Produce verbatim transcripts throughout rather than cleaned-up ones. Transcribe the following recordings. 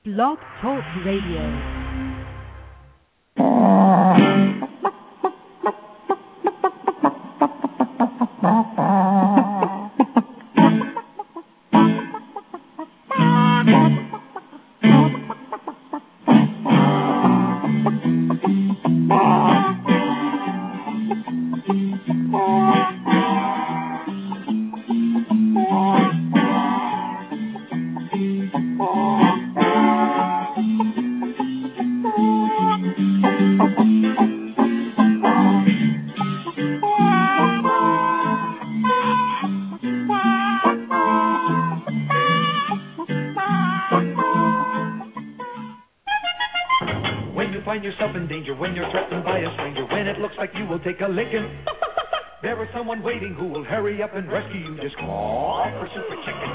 Blog Talk Radio. Take a licking. There is someone waiting who will hurry up and rescue you. Just call for Super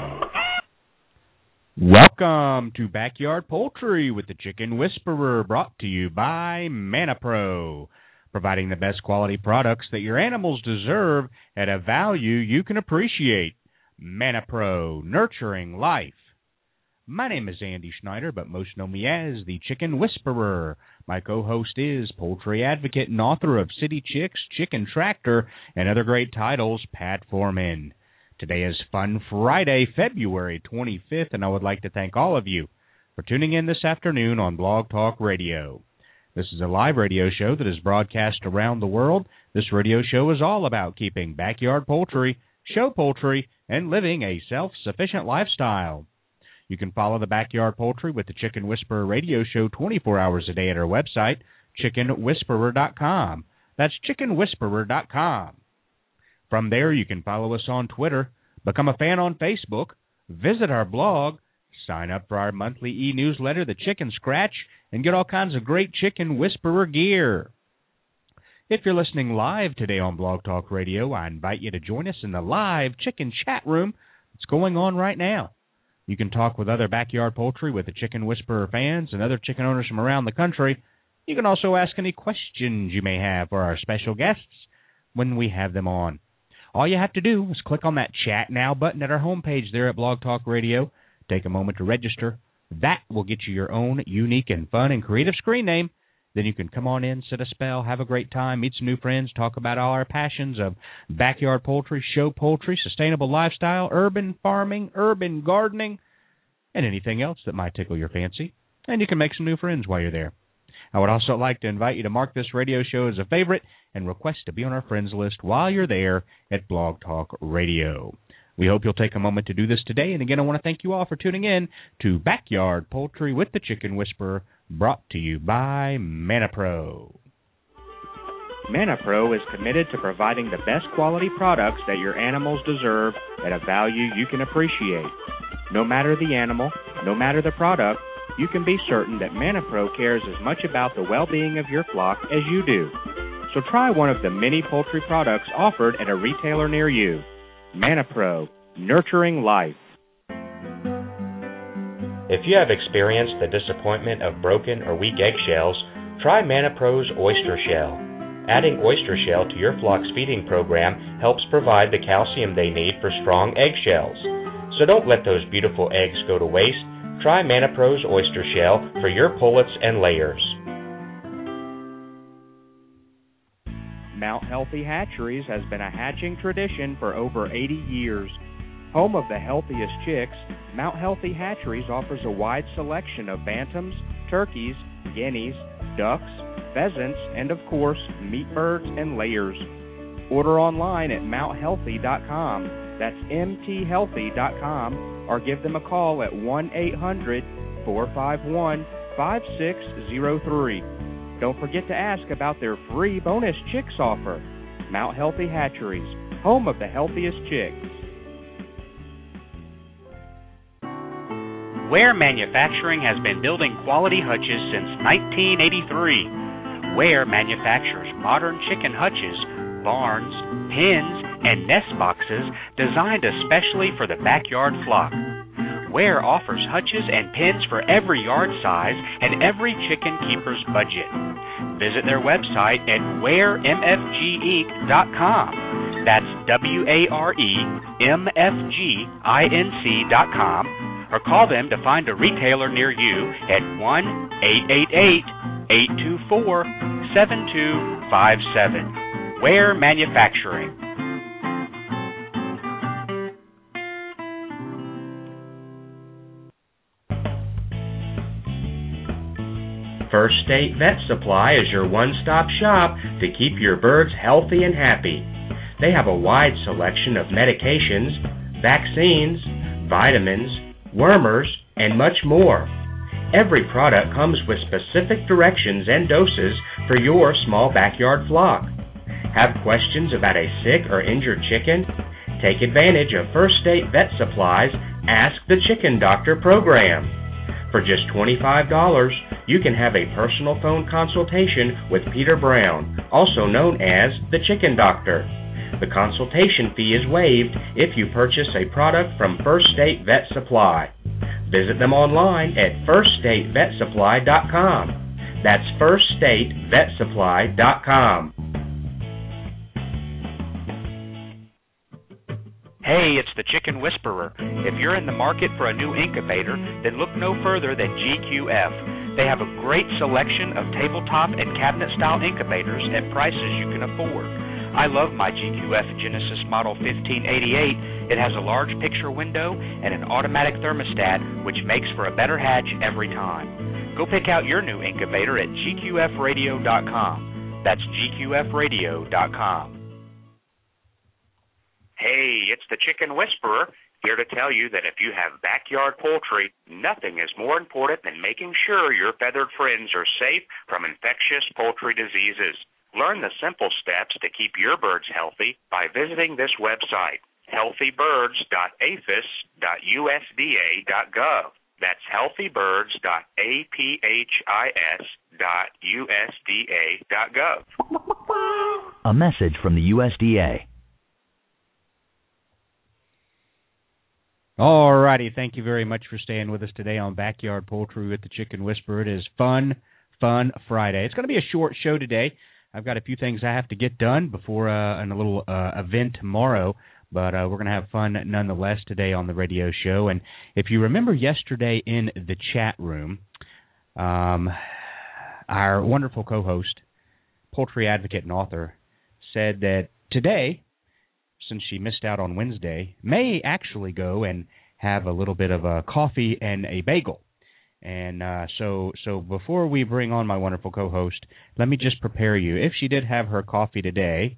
Chicken. Welcome to Backyard Poultry with the Chicken Whisperer, brought to you by ManaPro, providing the best quality products that your animals deserve at a value you can appreciate. ManaPro, nurturing life. My name is Andy Schneider, but most know me as the Chicken Whisperer. My co-host is poultry advocate and author of City Chicks, Chicken Tractor, and other great titles, Pat Foreman. Today is Fun Friday, February twenty-fifth, and I would like to thank all of you for tuning in this afternoon on Blog Talk Radio. This is a live radio show that is broadcast around the world. This radio show is all about keeping backyard poultry, show poultry, and living a self-sufficient lifestyle. You can follow the Backyard Poultry with the Chicken Whisperer radio show twenty-four hours a day at our website, chicken whisperer dot com. That's chicken whisperer dot com. From there, you can follow us on Twitter, become a fan on Facebook, visit our blog, sign up for our monthly e-newsletter, The Chicken Scratch, and get all kinds of great Chicken Whisperer gear. If you're listening live today on Blog Talk Radio, I invite you to join us in the live chicken chat room that's going on right now. You can talk with other Backyard Poultry with the Chicken Whisperer fans and other chicken owners from around the country. You can also ask any questions you may have for our special guests when we have them on. All you have to do is click on that Chat Now button at our homepage there at Blog Talk Radio. Take a moment to register. That will get you your own unique and fun and creative screen name. Then you can come on in, sit a spell, have a great time, meet some new friends, talk about all our passions of backyard poultry, show poultry, sustainable lifestyle, urban farming, urban gardening, and anything else that might tickle your fancy. And you can make some new friends while you're there. I would also like to invite you to mark this radio show as a favorite and request to be on our friends list while you're there at Blog Talk Radio. We hope you'll take a moment to do this today. And again, I want to thank you all for tuning in to Backyard Poultry with the Chicken Whisperer, brought to you by ManaPro. ManaPro is committed to providing the best quality products that your animals deserve at a value you can appreciate. No matter the animal, no matter the product, you can be certain that ManaPro cares as much about the well-being of your flock as you do. So try one of the many poultry products offered at a retailer near you. ManaPro, nurturing life. If you have experienced the disappointment of broken or weak eggshells, try ManaPro's Oyster Shell. Adding Oyster Shell to your flock's feeding program helps provide the calcium they need for strong eggshells. So don't let those beautiful eggs go to waste. Try ManaPro's Oyster Shell for your pullets and layers. Mount Healthy Hatcheries has been a hatching tradition for over eighty years. Home of the healthiest chicks, Mount Healthy Hatcheries offers a wide selection of bantams, turkeys, guineas, ducks, pheasants, and of course, meat birds and layers. Order online at mount healthy dot com. That's m t healthy dot com, or give them a call at one eight hundred, four five one, five six zero three. Don't forget to ask about their free bonus chicks offer. Mount Healthy Hatcheries, home of the healthiest chicks. Ware Manufacturing has been building quality hutches since nineteen eighty-three. Ware manufactures modern chicken hutches, barns, pens, and nest boxes designed especially for the backyard flock. Ware offers hutches and pens for every yard size and every chicken keeper's budget. Visit their website at ware m f g inc dot com. That's W A R E M F G I N C dot com. or call them to find a retailer near you at one eight eight eight, eight two four, seven two five seven. Ware Manufacturing. First State Vet Supply is your one-stop shop to keep your birds healthy and happy. They have a wide selection of medications, vaccines, vitamins, wormers, and much more. Every product comes with specific directions and doses for your small backyard flock. Have questions about a sick or injured chicken? Take advantage of First State Vet Supply's Ask the Chicken Doctor program. For just twenty-five dollars, you can have a personal phone consultation with Peter Brown, also known as the Chicken Doctor. The consultation fee is waived if you purchase a product from First State Vet Supply. Visit them online at first state vet supply dot com. That's first state vet supply dot com. Hey, it's the Chicken Whisperer. If you're in the market for a new incubator, then look no further than G Q F. They have a great selection of tabletop and cabinet-style incubators at prices you can afford. I love my G Q F Genesis Model fifteen eighty-eight. It has a large picture window and an automatic thermostat, which makes for a better hatch every time. Go pick out your new incubator at G Q F radio dot com. That's G Q F radio dot com. Hey, it's the Chicken Whisperer, here to tell you that if you have backyard poultry, nothing is more important than making sure your feathered friends are safe from infectious poultry diseases. Learn the simple steps to keep your birds healthy by visiting this website, healthy birds dot A P H I S dot U S D A dot gov. That's healthy birds dot A P H I S dot U S D A dot gov. A message from the U S D A. All righty, thank you very much for staying with us today on Backyard Poultry with the Chicken Whisperer. It is Fun, Fun Friday. It's going to be a short show today. I've got a few things I have to get done before uh, and a little uh, event tomorrow, but uh, we're going to have fun nonetheless today on the radio show. And if you remember yesterday in the chat room, um, our wonderful co-host, poultry advocate and author, said that today, since she missed out on Wednesday, may actually go and have a little bit of a coffee and a bagel. And uh, so so before we bring on my wonderful co-host, let me just prepare you. If she did have her coffee today...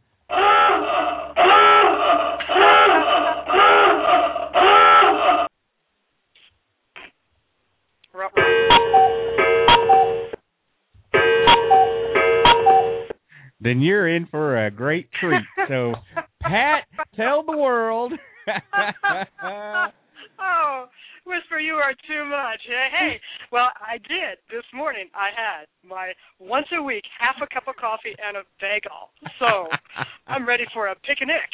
then you're in for a great treat. So, Pat, tell the world. Oh, Whisper, you are too much. Hey, well, I did. This morning I had my once a week half a cup of coffee and a bagel. So I'm ready for a picnic.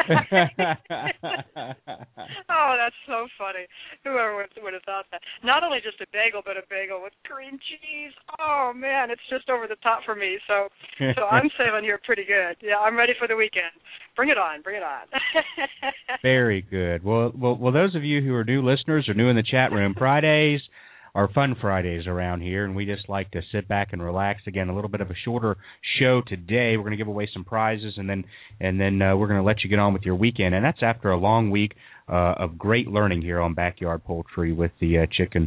Oh, that's so funny. Whoever would, would have thought that. Not only just a bagel, but a bagel with cream cheese. Oh, man, it's just over the top for me. So so I'm saving here pretty good. Yeah, I'm ready for the weekend. Bring it on. Bring it on. Very good. Well, well, well, those of you who are new listeners or new in the chat room, Fridays are fun Fridays around here, and we just like to sit back and relax. Again, a little bit of a shorter show today. We're going to give away some prizes, and then and then uh, we're going to let you get on with your weekend. And that's after a long week uh, of great learning here on Backyard Poultry with the uh, chicken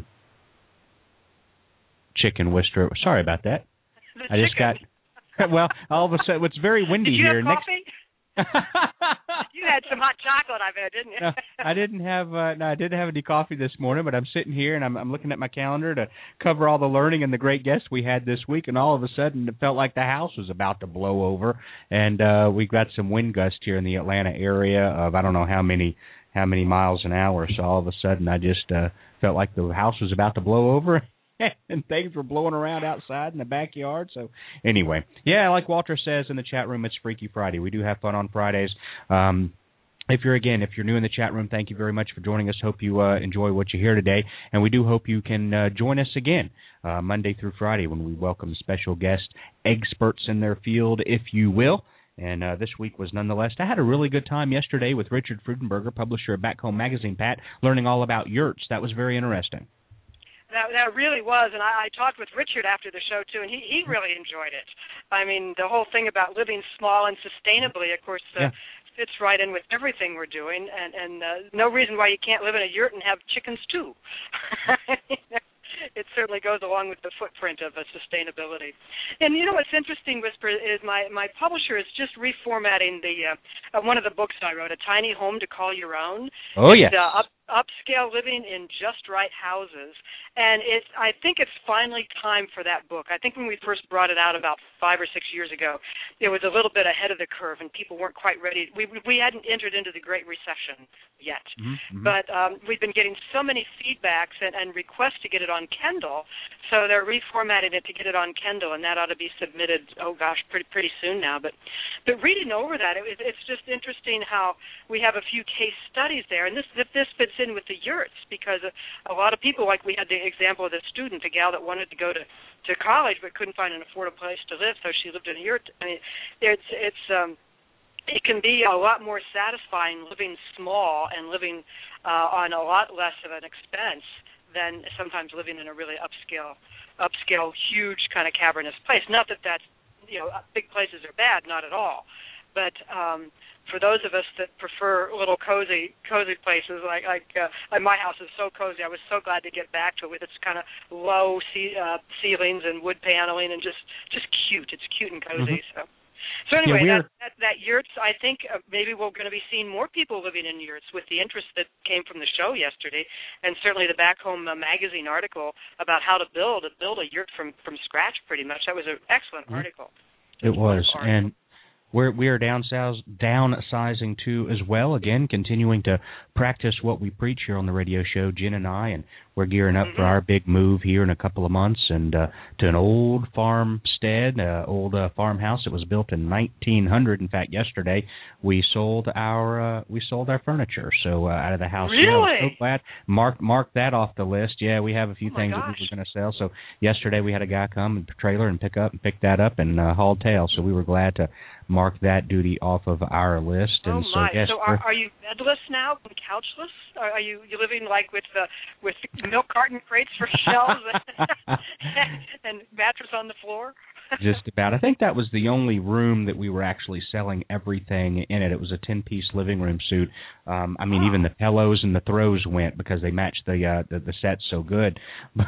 chicken Whisperer. Sorry about that. The I just chicken. got well. All of a sudden, it's very windy Did you here. have coffee? You had some hot chocolate, I bet, didn't you? No, I didn't have uh, no, I didn't have any coffee this morning, but I'm sitting here and I'm, I'm looking at my calendar to cover all the learning and the great guests we had this week, and all of a sudden it felt like the house was about to blow over, and uh, we got some wind gusts here in the Atlanta area of I don't know how many how many miles an hour. So all of a sudden I just uh, felt like the house was about to blow over. And things were blowing around outside in the backyard. So anyway, yeah, like Walter says in the chat room, it's Freaky Friday. We do have fun on Fridays. Um, if you're, again, if you're new in the chat room, thank you very much for joining us. Hope you uh, enjoy what you hear today. And we do hope you can uh, join us again uh, Monday through Friday when we welcome special guests, experts in their field, if you will. And uh, this week was nonetheless. I had a really good time yesterday with Richard Freudenberger, publisher of Back Home Magazine, Pat, learning all about yurts. That was very interesting. That that really was, and I, I talked with Richard after the show too, and he, he really enjoyed it. I mean, the whole thing about living small and sustainably, of course, uh, yeah. fits right in with everything we're doing, and and uh, no reason why you can't live in a yurt and have chickens too. It certainly goes along with the footprint of uh, sustainability. And you know what's interesting, Whisper, is my, my publisher is just reformatting the uh, uh, one of the books I wrote, A Tiny Home to Call Your Own. Oh, yes. And, uh, up, upscale living in just right houses. And it, I think it's finally time for that book. I think when we first brought it out about five or six years ago, it was a little bit ahead of the curve, and people weren't quite ready. We we hadn't entered into the Great Recession yet. Mm-hmm. But um, we've been getting so many feedbacks and, and requests to get it on Kindle, so they're reformatting it to get it on Kindle, and that ought to be submitted, oh gosh, pretty pretty soon now. But but reading over that, it, it's just interesting how we have a few case studies there, and this this fits in with the yurts, because a, a lot of people, like we had the example of the student, the gal that wanted to go to, to college but couldn't find an affordable place to live, so she lived in a yurt. I mean, it's it's um, it can be a lot more satisfying living small and living uh, on a lot less of an expense than sometimes living in a really upscale, upscale, huge kind of cavernous place. Not that that's, you know, big places are bad, not at all. But um, for those of us that prefer little cozy, cozy places, like like, uh, like my house is so cozy. I was so glad to get back to it with its kind of low ce- uh, ceilings and wood paneling, and just, just cute. It's cute and cozy. Mm-hmm. So, so anyway, yeah, that, that that yurts. I think uh, maybe we're going to be seeing more people living in yurts with the interest that came from the show yesterday, and certainly the Back Home uh, magazine article about how to build build a yurt from from scratch. Pretty much, that was an excellent mm-hmm. article. It was, and. We're, we are downsize, downsizing, too, as well. Again, continuing to practice what we preach here on the radio show, Jen and I, and we're gearing up mm-hmm. for our big move here in a couple of months, and uh, to an old farmstead, uh, old uh, farmhouse. It was built in nineteen hundred. In fact, yesterday we sold our uh, we sold our furniture. So uh, out of the house, really? Yeah, I was so glad. Mark mark that off the list. Yeah, we have a few oh things gosh. that we were going to sell. So yesterday we had a guy come and trailer and pick up and pick that up and uh, haul tail. So we were glad to mark that duty off of our list. And oh my! So, yes, so are, are you bedless now and couchless? Are, are you you living like with uh, with milk carton crates for shelves and, and mattress on the floor? Just about. I think that was the only room that we were actually selling everything in it. It was a ten-piece living room suite. Um, I mean, oh. even the pillows and the throws went because they matched the uh, the, the sets so good.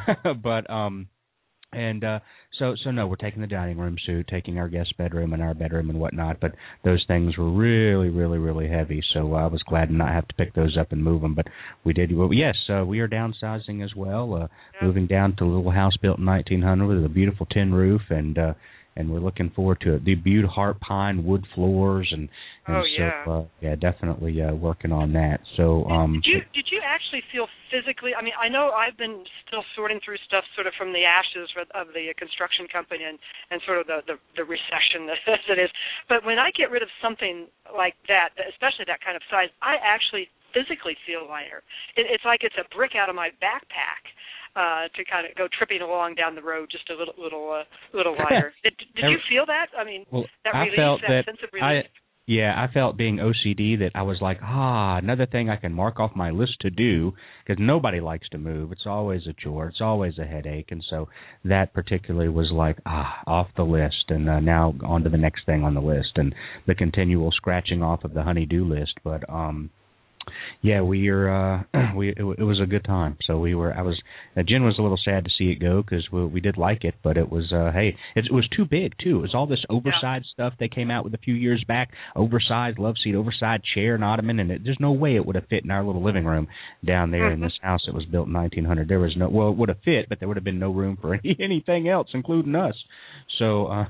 but um, and uh, so so no, we're taking the dining room suite, taking our guest bedroom and our bedroom and whatnot. But those things were really, really, really heavy. So I was glad to not have to pick those up and move them. But we did. Well, yes, uh, we are downsizing as well. Uh, yeah. Moving down to a little house built in nineteen hundred with a beautiful tin roof, and uh, and we're looking forward to it. The beautiful heart pine wood floors, and, and oh, so yeah. Uh, yeah, definitely uh, working on that. So um, did you did you actually feel physically? I mean, I know I've been still sorting through stuff sort of from the ashes of the construction company and, and sort of the, the, the recession that it is. But when I get rid of something like that, especially that kind of size, I actually physically feel lighter. It, it's like it's a brick out of my backpack. Uh, to kind of go tripping along down the road, just a little, little, uh, little lighter. Did, did you feel that? I mean, well, that I release, felt that, that sense of relief. I, yeah, I felt being O C D that I was like, ah, another thing I can mark off my list to do, because nobody likes to move. It's always a chore. It's always a headache, and so that particularly was like, ah, off the list, and uh, now on to the next thing on the list, and the continual scratching off of the honey-do list. But um. Yeah, we are. Uh, we it, it was a good time. So we were. I was. Uh, Jen was a little sad to see it go because we, we did like it, but it was. Uh, hey, it, it was too big too. It was all this oversized yeah. stuff they came out with a few years back. Oversized love seat, oversized chair and ottoman, and it, there's no way it would have fit in our little living room down there mm-hmm. in this house that was built in nineteen hundred. There was no. Well, it would have fit, but there would have been no room for any, anything else, including us. So. Uh,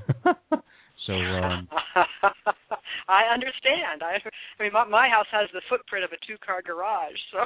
So um, I understand. I, I mean, my, my house has the footprint of a two-car garage, so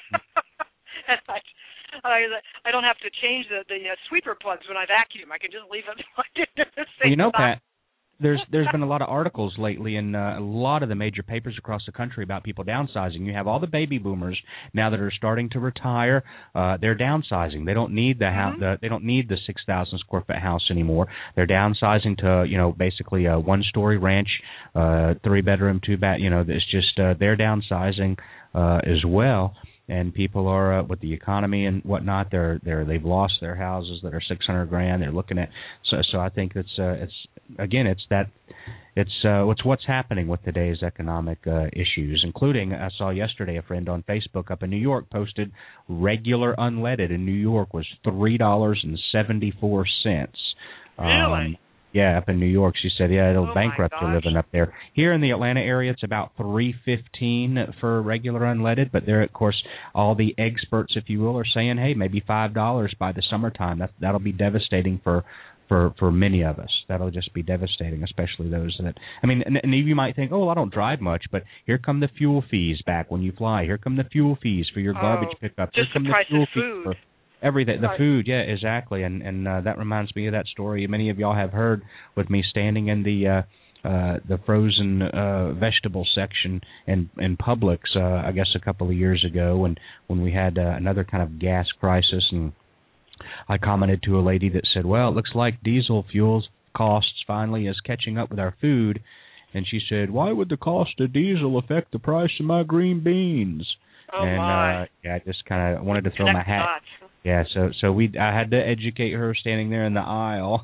and I, I, I don't have to change the, the uh, sweeper plugs when I vacuum. I can just leave it. Well, you know, Pat, there's there's been a lot of articles lately in uh, a lot of the major papers across the country about people downsizing. You have all the baby boomers now that are starting to retire. Uh, they're downsizing. They don't need the, mm-hmm. house, the they don't need the six thousand square foot house anymore. They're downsizing to you know basically a one story ranch, uh, three bedroom, two bath. You know, it's just uh, they're downsizing uh, as well. And people are uh, with the economy and whatnot. They're they're they've lost their houses that are six hundred grand. They're looking at so so. I think it's uh, it's again it's that it's uh, it's what's happening with today's economic uh, issues, including I saw yesterday a friend on Facebook up in New York posted regular unleaded in New York was three dollars and seventy four cents. Really? Um, Yeah, up in New York. She said, yeah, it'll oh bankrupt you living up there. Here in the Atlanta area, it's about three fifteen for regular unleaded, but there, of course, all the experts, if you will, are saying, hey, maybe five dollars by the summertime. That, that'll be devastating for, for, for many of us. That'll just be devastating, especially those that, I mean, and, and you might think, oh, well, I don't drive much, but here come the fuel fees back when you fly. Here come the fuel fees for your garbage oh, pickup. Just Here come the price the fuel of food. Fees for, Everything, the right. food, yeah, exactly, and and uh, that reminds me of that story many of y'all have heard with me standing in the uh, uh, the frozen uh, vegetable section in in Publix, uh, I guess a couple of years ago, when when we had uh, another kind of gas crisis, and I commented to a lady that said, "Well, it looks like diesel fuels costs finally is catching up with our food," and she said, "Why would the cost of diesel affect the price of my green beans?" Oh and my. Uh, yeah, I just kind of wanted to throw Connect my hat. dots. Yeah, so so we I had to educate her standing there in the aisle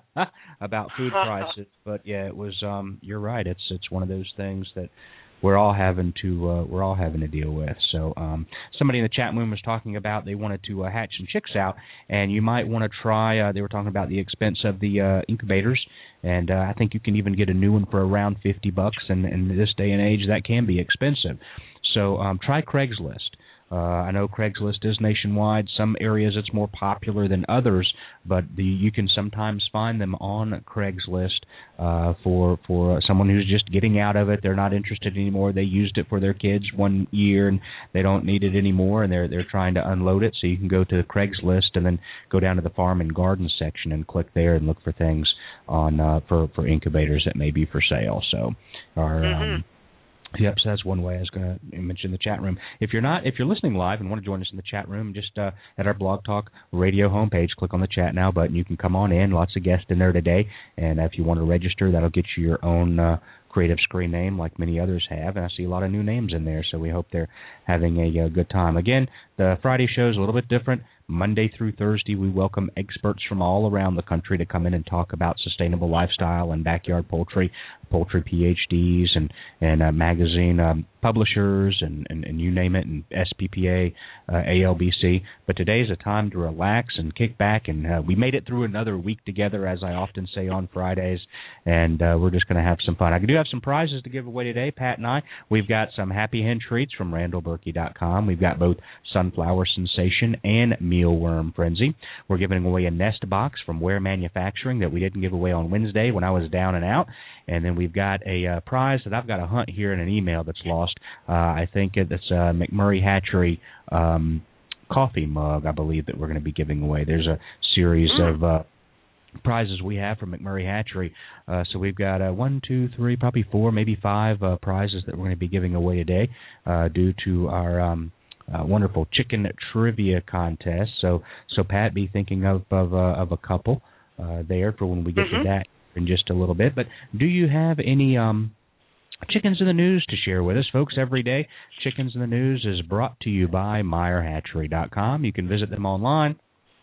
about food prices, but yeah, it was um you're right. It's it's one of those things that we're all having to uh, we're all having to deal with. So um somebody in the chat room was talking about they wanted to uh, hatch some chicks out, and you might want to try. Uh, they were talking about the expense of the uh, incubators, and uh, I think you can even get a new one for around fifty bucks, and in this day and age that can be expensive. So um, try Craigslist. Uh, I know Craigslist is nationwide. Some areas it's more popular than others, but the, you can sometimes find them on Craigslist uh, for for someone who's just getting out of it. They're not interested anymore. They used it for their kids one year and they don't need it anymore, and they're they're trying to unload it. So you can go to Craigslist and then go down to the farm and garden section and click there and look for things on uh, for for incubators that may be for sale. So our Mm-hmm. um, Yep, so that's one way I was going to mention the chat room. If you're not, if you're listening live and want to join us in the chat room, just uh, at our Blog Talk Radio homepage, click on the Chat Now button. You can come on in. Lots of guests in there today, and if you want to register, that'll get you your own uh, creative screen name, like many others have. And I see a lot of new names in there, so we hope they're having a, a good time. Again, the Friday show is a little bit different. Monday through Thursday, we welcome experts from all around the country to come in and talk about sustainable lifestyle and backyard poultry, poultry P H Ds, and and uh, magazine um, publishers, and, and, and you name it, and S P P A, uh, A L B C. But today is a time to relax and kick back, and uh, we made it through another week together, as I often say on Fridays, and uh, we're just going to have some fun. I do have some prizes to give away today, Pat and I. We've got some Happy Hen treats from Randall Berkey dot com. We've got both Sunflower Sensation and Mealworm Frenzy. We're giving away a nest box from Ware Manufacturing that we didn't give away on Wednesday when I was down and out. And then we've got a uh, prize that I've got to hunt here in an email that's lost. Uh, I think it's a McMurray Hatchery um, coffee mug, I believe, that we're going to be giving away. There's a series mm. of uh, prizes we have from McMurray Hatchery. Uh, so we've got uh, one, two, three, probably four, maybe five uh, prizes that we're going to be giving away today uh, due to our um, uh, wonderful chicken trivia contest. So, so Pat, be thinking of of, uh, of a couple uh, there for when we get mm-hmm. to that in just a little bit. But do you have any um, chickens in the news to share with us, folks? Every day, Chickens in the News is brought to you by Meyer Hatchery dot com. You can visit them online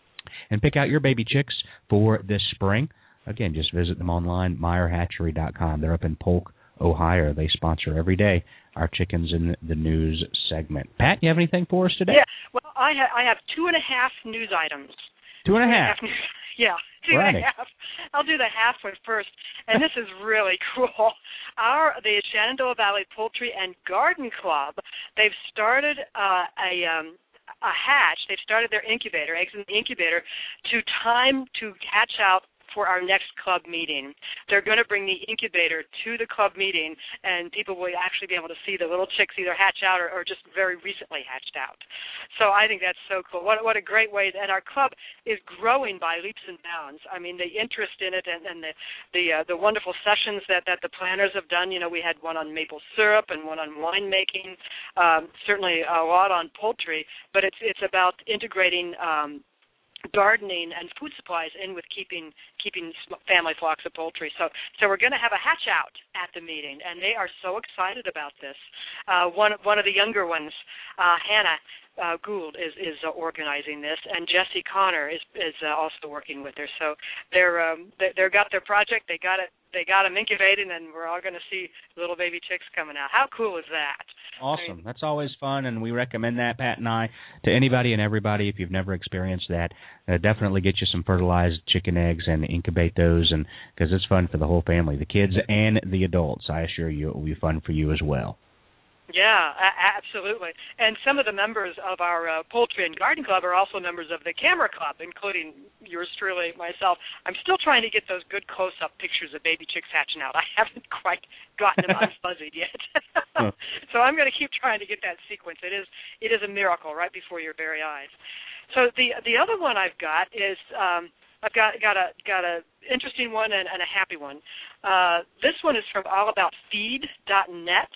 and pick out your baby chicks for this spring. Again, just visit them online, Meyer Hatchery dot com. They're up in Polk, Ohio. They sponsor every day our Chickens in the News segment. Pat, you have anything for us today? Yeah, well, I, ha- I have two and a half news items. Two and a half? Two and a half yeah, two right. and a half. I'll do the half one first, and this is really cool. Our The Shenandoah Valley Poultry and Garden Club, they've started uh, a... Um, a hatch. They've started their incubator, eggs in the incubator, to time to hatch out for our next club meeting. They're going to bring the incubator to the club meeting, and people will actually be able to see the little chicks either hatch out or, or just very recently hatched out. So I think that's so cool. What, what a great way. And our club is growing by leaps and bounds. I mean, the interest in it and, and the the, uh, the wonderful sessions that, that the planners have done. You know, we had one on maple syrup and one on winemaking, um, certainly a lot on poultry, but it's, it's about integrating um, gardening and food supplies in with keeping keeping family flocks of poultry. So so we're going to have a hatch out at the meeting, and they are so excited about this. Uh, one one of the younger ones, uh, Hannah uh, Gould, is is uh, organizing this, and Jessie Connor is is uh, also working with her. So they're um, they they've got their project. They got it. They got them incubating, and we're all going to see little baby chicks coming out. How cool is that? Awesome. That's always fun, and we recommend that, Pat and I, to anybody and everybody. If you've never experienced that, uh, definitely get you some fertilized chicken eggs and incubate those, and because it's fun for the whole family, the kids and the adults. I assure you it will be fun for you as well. Yeah, a- absolutely. And some of the members of our uh, Poultry and Garden Club are also members of the Camera Club, including yours truly, myself. I'm still trying to get those good close-up pictures of baby chicks hatching out. I haven't quite gotten them unfuzzied yet. Huh. So I'm going to keep trying to get that sequence. It is it is a miracle right before your very eyes. So the the other one I've got is um, I've got got a got a interesting one and, and a happy one. Uh, this one is from all about feed dot net.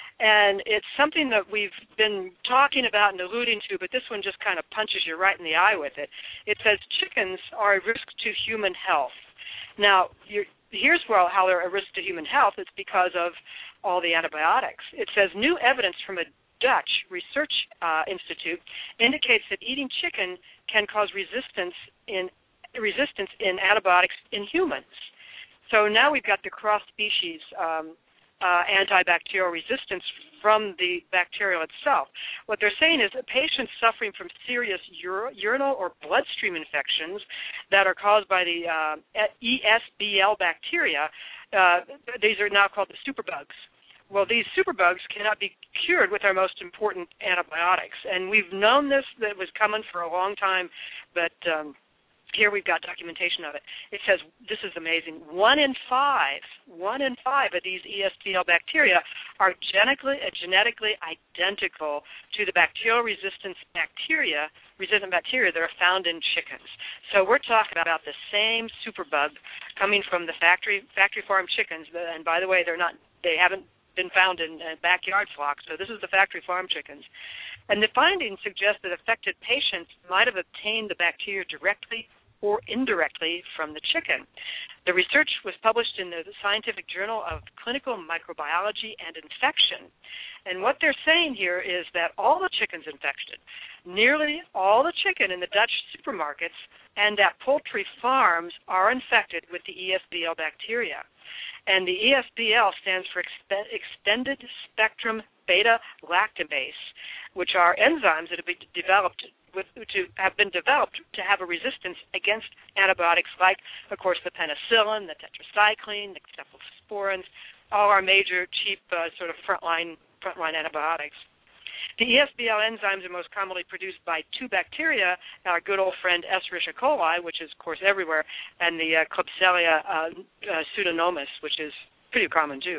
And it's something that we've been talking about and alluding to, but this one just kind of punches you right in the eye with it. It says chickens are a risk to human health. Now, you're, here's where, how they're a risk to human health. It's because of all the antibiotics. It says new evidence from a Dutch research uh, institute indicates that eating chicken can cause resistance in resistance in antibiotics in humans. So now we've got the cross-species um Uh, antibacterial resistance from the bacteria itself. What they're saying is that patients suffering from serious ur- urinal or bloodstream infections that are caused by the uh, E S B L bacteria, uh, these are now called the superbugs. Well, these superbugs cannot be cured with our most important antibiotics. And we've known this, that it was coming for a long time, but um, here we've got documentation of it. It says, this is amazing, one in five, one in five of these E S B L bacteria are genetically, uh, genetically identical to the bacterial resistance bacteria, resistant bacteria that are found in chickens. So we're talking about the same superbug coming from the factory factory farm chickens. And by the way, they're not, they haven't been found in uh, backyard flocks. So this is the factory farm chickens. And the findings suggest that affected patients might have obtained the bacteria directly or indirectly from the chicken. The research was published in the Scientific Journal of Clinical Microbiology and Infection. And what they're saying here is that all the chickens infected, nearly all the chicken in the Dutch supermarkets and at poultry farms are infected with the E S B L bacteria. And the E S B L stands for expe- extended spectrum beta-lactamase, which are enzymes that have been developed with, to have been developed to have a resistance against antibiotics like, of course, the penicillin, the tetracycline, the cephalosporins, all our major cheap uh, sort of frontline frontline antibiotics. The E S B L enzymes are most commonly produced by two bacteria, our good old friend Escherichia coli, which is, of course, everywhere, and the uh, Klebsiella uh, uh, pseudomonas, which is pretty common, too.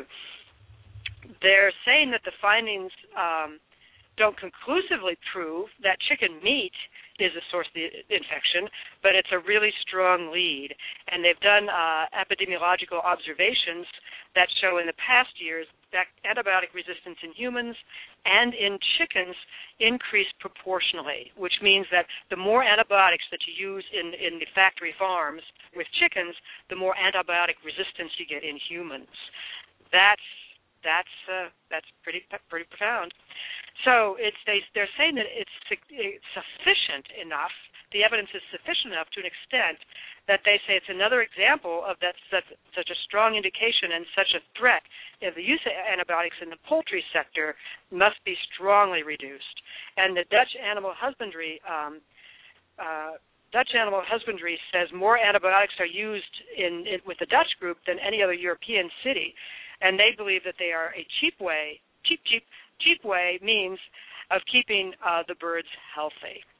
They're saying that the findings um, don't conclusively prove that chicken meat is a source of the infection, but it's a really strong lead. And they've done uh, epidemiological observations that show in the past years that antibiotic resistance in humans and in chickens increased proportionally, which means that the more antibiotics that you use in, in the factory farms with chickens, the more antibiotic resistance you get in humans. That's that's uh, that's pretty pretty profound. So it's they they're saying that it's, it's sufficient enough. The evidence is sufficient enough to an extent that they say it's another example of that such, such a strong indication and such a threat of the use of antibiotics in the poultry sector must be strongly reduced. And the Dutch Animal Husbandry um, uh, Dutch Animal Husbandry says more antibiotics are used in, in with the Dutch group than any other European city, and they believe that they are a cheap way, cheap cheap cheap way means of keeping uh, the birds healthy.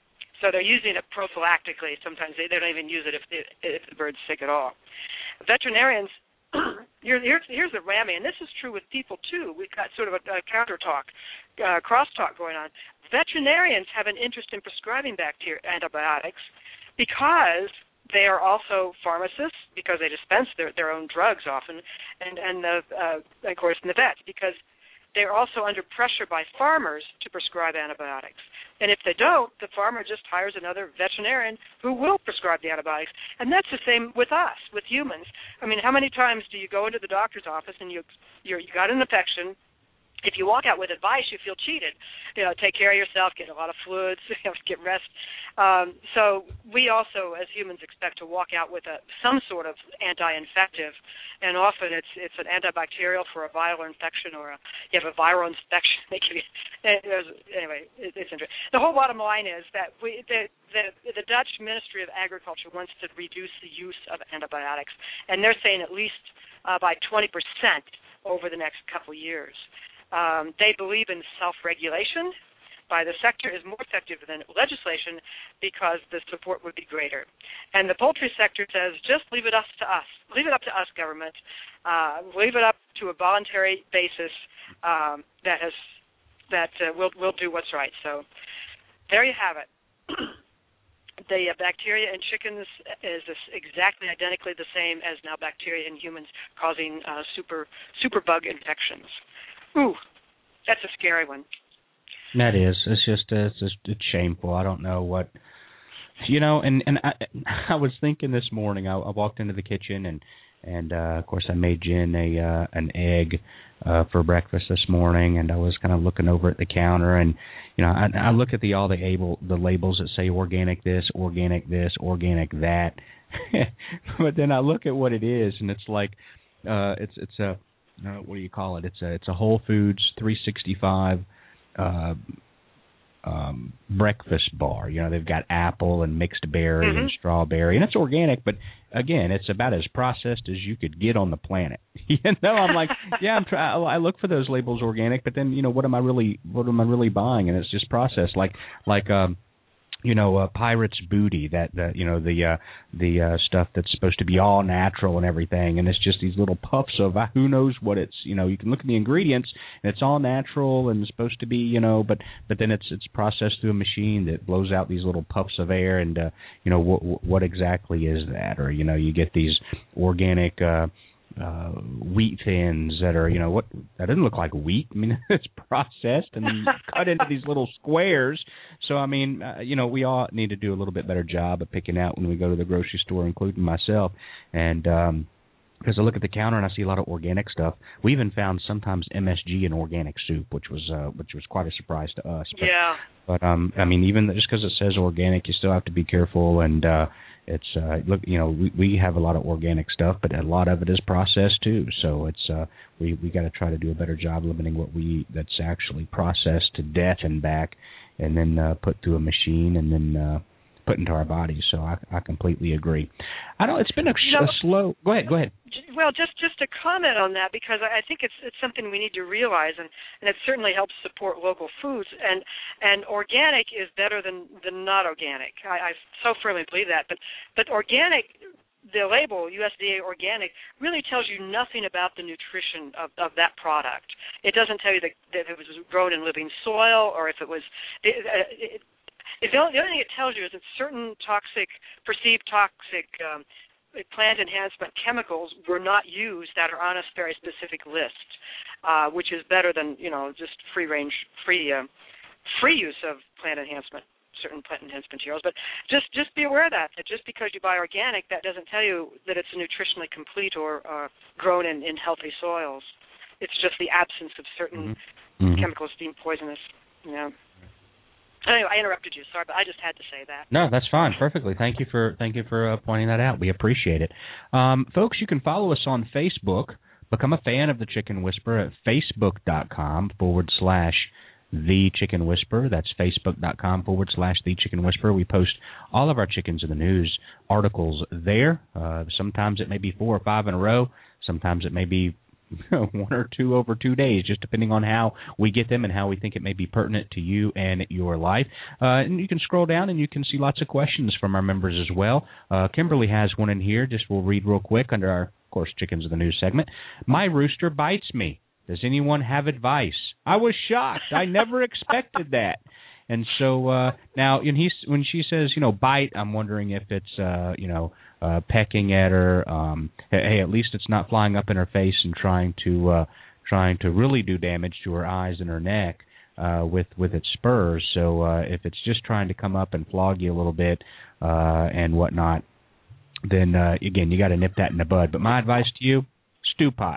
So they're using it prophylactically. Sometimes they, they don't even use it if, the, if the bird's sick at all. Veterinarians, here's, here's the whammy, and this is true with people too. We've got sort of a, a counter talk, uh, cross talk going on. Veterinarians have an interest in prescribing bacteria antibiotics because they are also pharmacists, because they dispense their, their own drugs often, and, and the, uh, of course, in the vets, because they're also under pressure by farmers to prescribe antibiotics. And if they don't, the farmer just hires another veterinarian who will prescribe the antibiotics. And that's the same with us, with humans. I mean, how many times do you go into the doctor's office and you you're, you got an infection? If you walk out with advice, you feel cheated. You know, take care of yourself, get a lot of fluids, you know, get rest. Um, so we also, as humans, expect to walk out with a, some sort of anti-infective, and often it's it's an antibacterial for a viral infection, or a, you have a viral infection. Anyway, it, it's interesting. The whole bottom line is that we, the, the the Dutch Ministry of Agriculture wants to reduce the use of antibiotics, and they're saying at least uh, by twenty percent over the next couple years. Um, they believe in self-regulation by the sector is more effective than legislation because the support would be greater. And the poultry sector says, just leave it up to us. Leave it up to us, government. Uh, leave it up to a voluntary basis um, that has that uh, will will do what's right. So there you have it. The uh, bacteria in chickens is this exactly identically the same as now bacteria in humans, causing uh, super superbug infections. Ooh, that's a scary one. That is. It's just, uh, it's just it's shameful. I don't know what, you know. And and I, I was thinking this morning. I, I walked into the kitchen and and uh, of course I made Jen a uh, an egg uh, for breakfast this morning. And I was kind of looking over at the counter, and you know, I, I look at the all the able the labels that say organic this, organic this, organic that. But then I look at what it is, and it's like uh, it's it's a Uh, what do you call it? It's a it's a Whole Foods three sixty-five uh, um, breakfast bar. You know, they've got apple and mixed berry mm-hmm. and strawberry, and it's organic. But again, it's about as processed as you could get on the planet. You know, I'm like, yeah, I'm try- I look for those labels organic, but then you know, what am I really what am I really buying? And it's just processed, like like. Um, You know, uh, Pirate's Booty, that the you know the uh, the uh, stuff that's supposed to be all natural and everything, and it's just these little puffs of uh, who knows what it's. You know, you can look at the ingredients, and it's all natural and supposed to be, you know, but but then it's it's processed through a machine that blows out these little puffs of air, and uh, you know what what exactly is that? Or you know, you get these organic. Uh, Uh, wheat thins that are, you know, what that doesn't look like wheat. I mean, it's processed and cut into these little squares. So, I mean, uh, you know, we all need to do a little bit better job of picking out when we go to the grocery store, including myself. And um, because I look at the counter and I see a lot of organic stuff. We even found sometimes M S G in organic soup, which was uh, which was quite a surprise to us. But, yeah. But um, I mean, even just because it says organic, you still have to be careful. And uh, it's uh, look, you know, we we have a lot of organic stuff, but a lot of it is processed too. So it's uh, we we got to try to do a better job limiting what we eat that's actually processed to death and back, and then uh, put through a machine and then. Uh, put into our bodies. So I, I completely agree. I don't. It's been a, you know, a slow. Go ahead. Go ahead. Well, just just to comment on that, because I think it's it's something we need to realize, and, and it certainly helps support local foods. And and organic is better than, than not organic. I, I so firmly believe that. But but organic. The label, U S D A organic, really tells you nothing about the nutrition of, of that product. It doesn't tell you that, that if it was grown in living soil or if it was... It, it, it, the, only, the only thing it tells you is that certain toxic, perceived toxic um, plant enhancement chemicals were not used that are on a very specific list, uh, which is better than, you know, just free-range, free, uh, free use of plant enhancement. Certain plant enhancement materials, but just just be aware of that, that just because you buy organic, that doesn't tell you that it's nutritionally complete or uh, grown in, in healthy soils. It's just the absence of certain mm-hmm. chemicals deemed poisonous. You know. Anyway, I interrupted you. Sorry, but I just had to say that. No, that's fine. Perfectly. Thank you for thank you for uh, pointing that out. We appreciate it, um, folks. You can follow us on Facebook. Become a fan of the Chicken Whisperer at facebook.com forward slash The Chicken Whisperer. That's facebook.com forward slash The Chicken Whisperer. We post all of our Chickens in the News articles there. Uh, sometimes it may be four or five in a row. Sometimes it may be one or two over two days, just depending on how we get them and how we think it may be pertinent to you and your life. Uh, and you can scroll down and you can see lots of questions from our members as well. Uh, Kimberly has one in here. Just we'll read real quick under our, of course, Chickens of the News segment. My rooster bites me. Does anyone have advice? I was shocked. I never expected that. And so uh, now, when he when she says, you know, bite, I'm wondering if it's, uh, you know, uh, pecking at her. Um, hey, at least it's not flying up in her face and trying to uh, trying to really do damage to her eyes and her neck uh, with with its spurs. So uh, if it's just trying to come up and flog you a little bit uh, and whatnot, then uh, again, you got to nip that in the bud. But my advice to you: stew pot.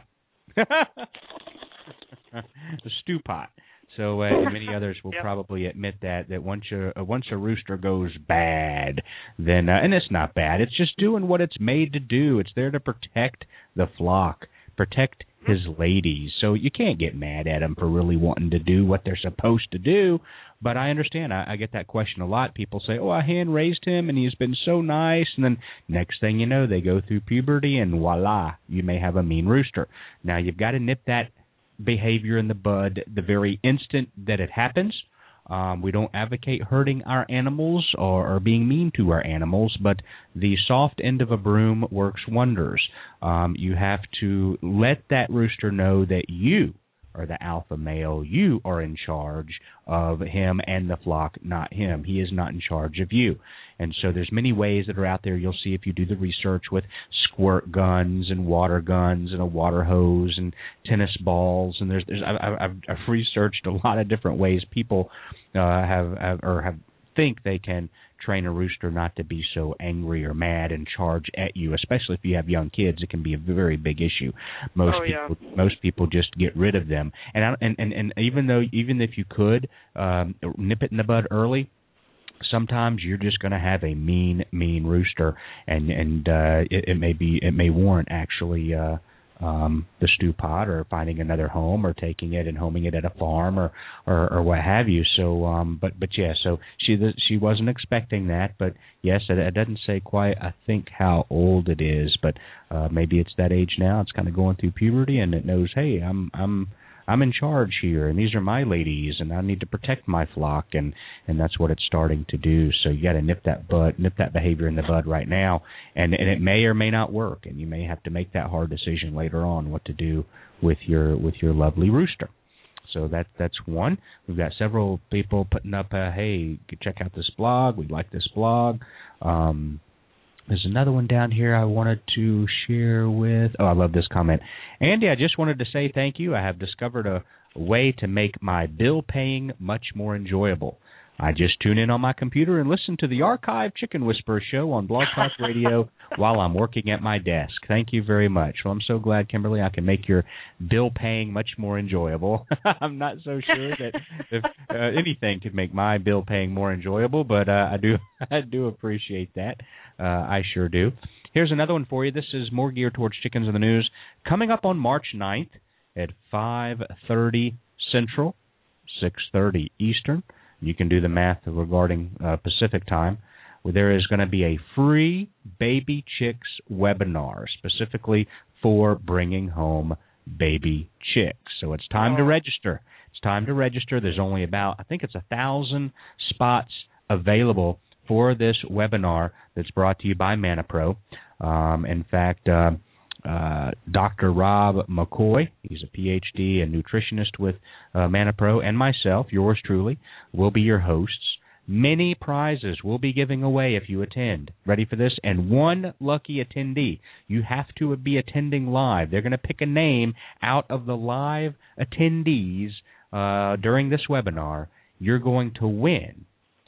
The stew pot. So, uh, and many others will yep. probably admit that that once a uh, once a rooster goes bad, then uh, and it's not bad. It's just doing what it's made to do. It's there to protect the flock, protect his ladies. So you can't get mad at them for really wanting to do what they're supposed to do. But I understand. I, I get that question a lot. People say, "Oh, I hand raised him, and he's been so nice." And then next thing you know, they go through puberty, and voila, you may have a mean rooster. Now you've got to nip that behavior in the bud the very instant that it happens. Um, we don't advocate hurting our animals or, or being mean to our animals, but the soft end of a broom works wonders. Um, you have to let that rooster know that you are the alpha male. You are in charge of him and the flock, not him. He is not in charge of you. And so there's many ways that are out there. You'll see if you do the research with squirt guns and water guns and a water hose and tennis balls. And there's, there's I've, I've, I've researched a lot of different ways people uh, have, have or have think they can train a rooster not to be so angry or mad and charge at you, especially if you have young kids. It can be a very big issue. Most oh, yeah. people, most people just get rid of them. And I, and, and and even though even if you could um, nip it in the bud early, sometimes you're just going to have a mean, mean rooster, and and uh, it, it may be it may warrant actually uh, um, the stew pot or finding another home or taking it and homing it at a farm or, or, or what have you. So, um, but but yeah, so she she wasn't expecting that, but yes, it, it doesn't say quite, I think, how old it is, but uh, maybe it's that age now. It's kind of going through puberty, and it knows, hey, I'm I'm. I'm in charge here, and these are my ladies, and I need to protect my flock, and, and that's what it's starting to do. So you got to nip that bud, nip that behavior in the bud right now, and, and it may or may not work, and you may have to make that hard decision later on what to do with your with your lovely rooster. So that that's one. We've got several people putting up, uh, hey, check out this blog. We like this blog. Um, There's another one down here I wanted to share with. Oh, I love this comment. Andy, I just wanted to say thank you. I have discovered a way to make my bill paying much more enjoyable. I just tune in on my computer and listen to the archived Chicken Whisperer show on Blog Talk Radio while I'm working at my desk. Thank you very much. Well, I'm so glad, Kimberly, I can make your bill paying much more enjoyable. I'm not so sure that if, uh, anything could make my bill paying more enjoyable, but uh, I do I do appreciate that. Uh, I sure do. Here's another one for you. This is more geared towards Chickens in the News. Coming up on March ninth at five thirty Central, six thirty Eastern. You can do the math regarding uh, Pacific time. Where there is going to be a free baby chicks webinar specifically for bringing home baby chicks. So it's time oh. to register. It's time to register. There's only about, I think it's a thousand spots available for this webinar that's brought to you by ManaPro. Um, in fact, uh, uh, Doctor Rob McCoy, he's a P H D and nutritionist with uh, ManaPro, and myself, yours truly, will be your hosts. Many prizes will be giving away if you attend. Ready for this? And one lucky attendee. You have to be attending live. They're going to pick a name out of the live attendees uh, during this webinar. You're going to win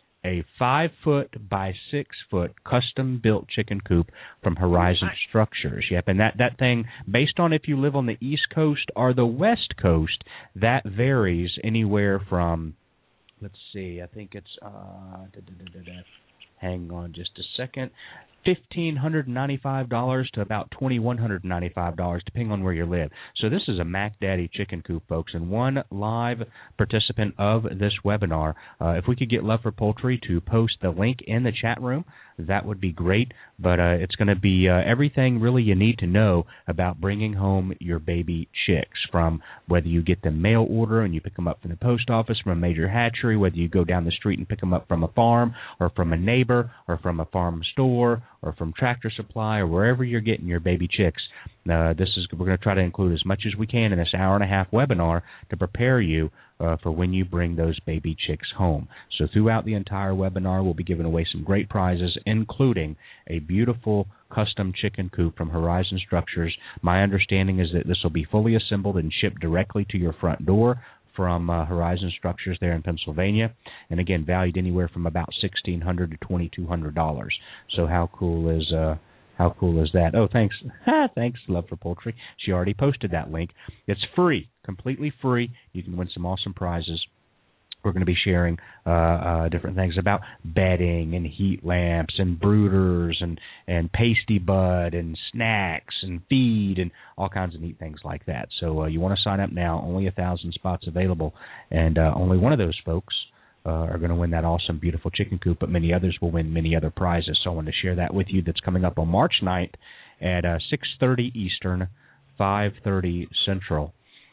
a five-foot by six-foot custom-built chicken coop from Horizon Structures. Yep, and that, that thing, based on if you live on the East Coast or the West Coast, that varies anywhere from, let's see, I think it's, uh, da, da, da, da, da. hang on just a second. fifteen hundred ninety-five dollars to about twenty-one hundred ninety-five dollars, depending on where you live. So this is a Mac Daddy chicken coop, folks, and one live participant of this webinar. Uh, if we could get Love for Poultry to post the link in the chat room, that would be great. But uh, it's going to be uh, everything really you need to know about bringing home your baby chicks, from whether you get them mail order and you pick them up from the post office, from a major hatchery, whether you go down the street and pick them up from a farm or from a neighbor or from a farm store or from Tractor Supply or wherever you're getting your baby chicks. Uh, this is we're going to try to include as much as we can in this hour and a half webinar to prepare you uh, for when you bring those baby chicks home. So throughout the entire webinar, we'll be giving away some great prizes, including a beautiful custom chicken coop from Horizon Structures. My understanding is that this will be fully assembled and shipped directly to your front door from uh, Horizon Structures there in Pennsylvania, and again, valued anywhere from about sixteen hundred dollars to twenty-two hundred dollars. So how cool is uh, how cool is that? Oh, thanks, thanks, Love for Poultry. She already posted that link. It's free, completely free. You can win some awesome prizes. We're going to be sharing uh, uh, different things about bedding and heat lamps and brooders and, and pasty bud and snacks and feed and all kinds of neat things like that. So uh, you want to sign up now. Only a thousand spots available, and uh, only one of those folks uh, are going to win that awesome, beautiful chicken coop, but many others will win many other prizes. So I wanted to share that with you. That's coming up on March ninth at uh, six thirty Eastern, five thirty Central.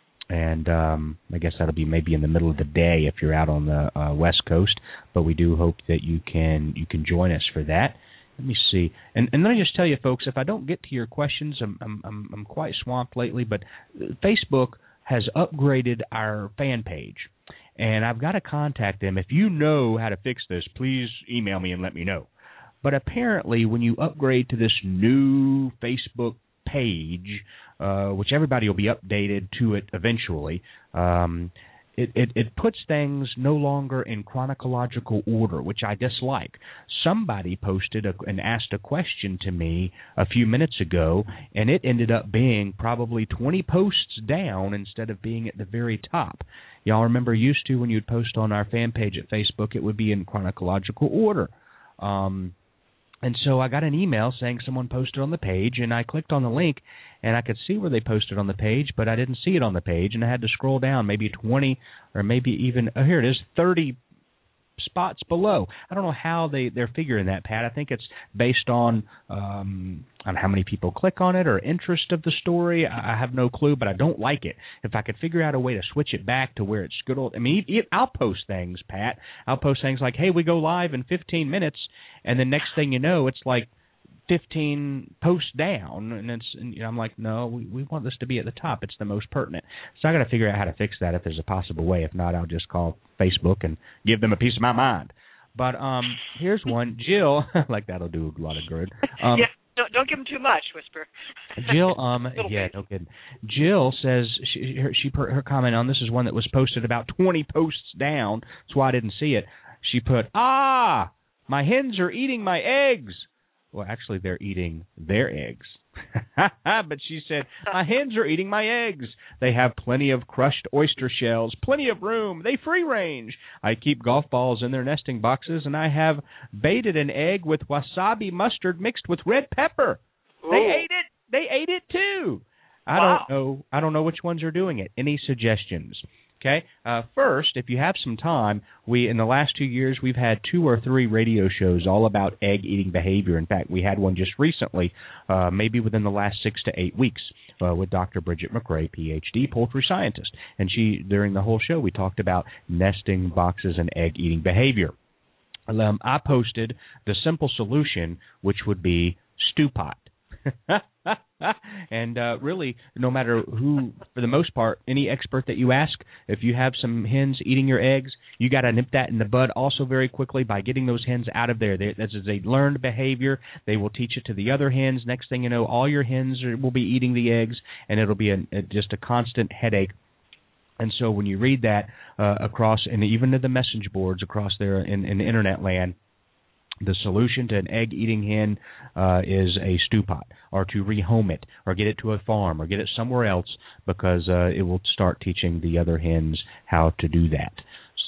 And um, I guess that'll be maybe in the middle of the day if you're out on the uh, West Coast. But we do hope that you can you can join us for that. Let me see. And, and let me just tell you, folks, if I don't get to your questions, I'm I'm I'm, I'm quite swamped lately. But Facebook has upgraded our fan page, and I've got to contact them. If you know how to fix this, please email me and let me know. But apparently, when you upgrade to this new Facebook page, uh, which everybody will be updated to it eventually, um, it, it, it puts things no longer in chronological order, which I dislike. Somebody posted a, and asked a question to me a few minutes ago, and it ended up being probably twenty posts down instead of being at the very top. Y'all remember used to when you'd post on our fan page at Facebook, it would be in chronological order. Um And so I got an email saying someone posted on the page, and I clicked on the link, and I could see where they posted on the page, but I didn't see it on the page, and I had to scroll down maybe twenty or maybe even, oh, here it is, thirty spots below. I don't know how they, they're figuring that, Pat. I think it's based on um, on how many people click on it or interest of the story. I, I have no clue, but I don't like it. If I could figure out a way to switch it back to where it's good old, I mean, it, it, I'll post things, Pat. I'll post things like, hey, we go live in fifteen minutes, and the next thing you know, it's like fifteen posts down, and it's and, you know, I'm like, no, we, we want this to be at the top. It's the most pertinent. So I got to figure out how to fix that if there's a possible way. If not, I'll just call Facebook and give them a piece of my mind. But um, here's one, Jill. Like that'll do a lot of good. Um, yeah, don't, don't give them too much, Whisper. Jill, um, yeah, no kidding. Jill says she her, she her comment on this is one that was posted about twenty posts down. That's why I didn't see it. She put, ah, my hens are eating my eggs. Well, actually, they're eating their eggs. But she said, my hens are eating my eggs. They have plenty of crushed oyster shells, plenty of room. They free range. I keep golf balls in their nesting boxes, and I have baited an egg with wasabi mustard mixed with red pepper. Ooh. They ate it. They ate it, too. I wow. don't know. I don't know which ones are doing it. Any suggestions? Okay. Uh, first, if you have some time, we in the last two years we've had two or three radio shows all about egg eating behavior. In fact, we had one just recently, uh, maybe within the last six to eight weeks, uh, with Doctor Bridget McRae, P H D, poultry scientist, and she during the whole show we talked about nesting boxes and egg eating behavior. Um, I posted the simple solution, which would be stew pot. And uh, really, no matter who, for the most part, any expert that you ask, if you have some hens eating your eggs, you got to nip that in the bud also very quickly by getting those hens out of there. They, this is a learned behavior. They will teach it to the other hens. Next thing you know, all your hens are, will be eating the eggs, and it'll be a, a, just a constant headache. And so when you read that uh, across, and even to the message boards across there in, in internet land, the solution to an egg-eating hen uh, is a stew pot, or to rehome it, or get it to a farm, or get it somewhere else, because uh, it will start teaching the other hens how to do that.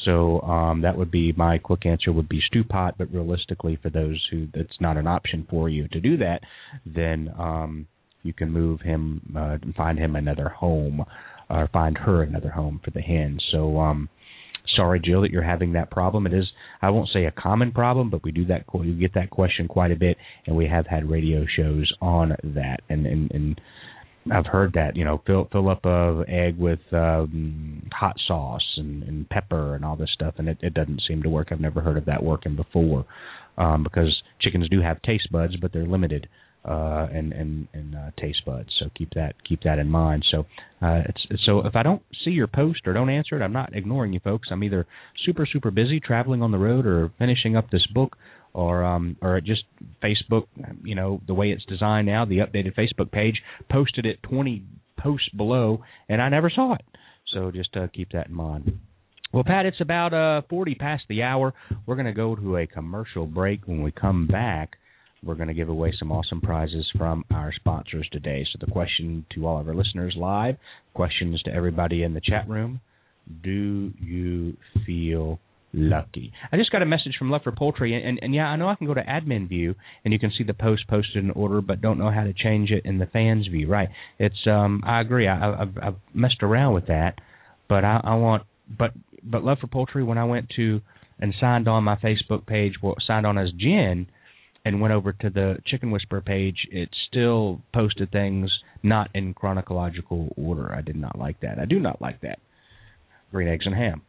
So um, that would be my quick answer would be stew pot, but realistically for those who that's not an option for you to do that, then um, you can move him uh, and find him another home or find her another home for the hens. So um, sorry, Jill, that you're having that problem. It is, I won't say a common problem, but we do that. We get that question quite a bit, and we have had radio shows on that, and and, and I've heard that, you know, fill fill up a egg with um, hot sauce and, and pepper and all this stuff, and it, it doesn't seem to work. I've never heard of that working before, um, because chickens do have taste buds, but they're limited uh, and and, and uh, taste buds. So keep that keep that in mind. So uh, it's so if I don't see your post or don't answer it, I'm not ignoring you, folks. I'm either super super busy traveling on the road or finishing up this book. Or um, or just Facebook, you know, the way it's designed now, the updated Facebook page posted it twenty posts below, and I never saw it. So just uh, keep that in mind. Well, Pat, it's about uh, forty past the hour. We're going to go to a commercial break. When we come back, we're going to give away some awesome prizes from our sponsors today. So the question to all of our listeners live, questions to everybody in the chat room, do you feel lucky? I just got a message from Love for Poultry, and, and, and yeah, I know I can go to admin view, and you can see the post posted in order, but don't know how to change it in the fans view. Right? It's um, I agree. I, I've, I've messed around with that, but I, I want, but but Love for Poultry. When I went to and signed on my Facebook page, well, signed on as Jen, and went over to the Chicken Whisperer page, it still posted things not in chronological order. I did not like that. I do not like that. Green eggs and ham.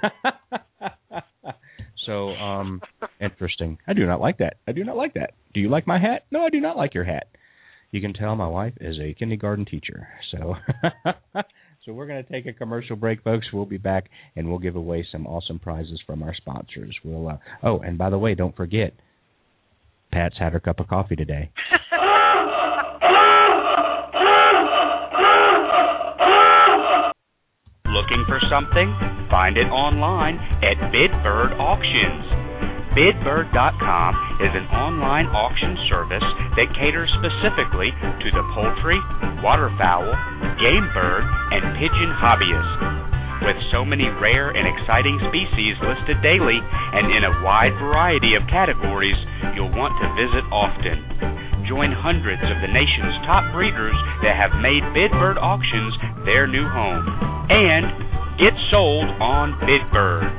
So, um, interesting. I do not like that. I do not like that. Do you like my hat? No, I do not like your hat. You can tell my wife is a kindergarten teacher. So, so we're going to take a commercial break, folks. We'll be back, and we'll give away some awesome prizes from our sponsors. We'll. Uh, oh, and by the way, don't forget, Pat's had her cup of coffee today. Looking for something? Find it online at Bidbird Auctions. Bidbird dot com is an online auction service that caters specifically to the poultry, waterfowl, game bird, and pigeon hobbyists. With so many rare and exciting species listed daily and in a wide variety of categories, you'll want to visit often. Join hundreds of the nation's top breeders that have made Bidbird Auctions their new home. And get sold on Bidbird.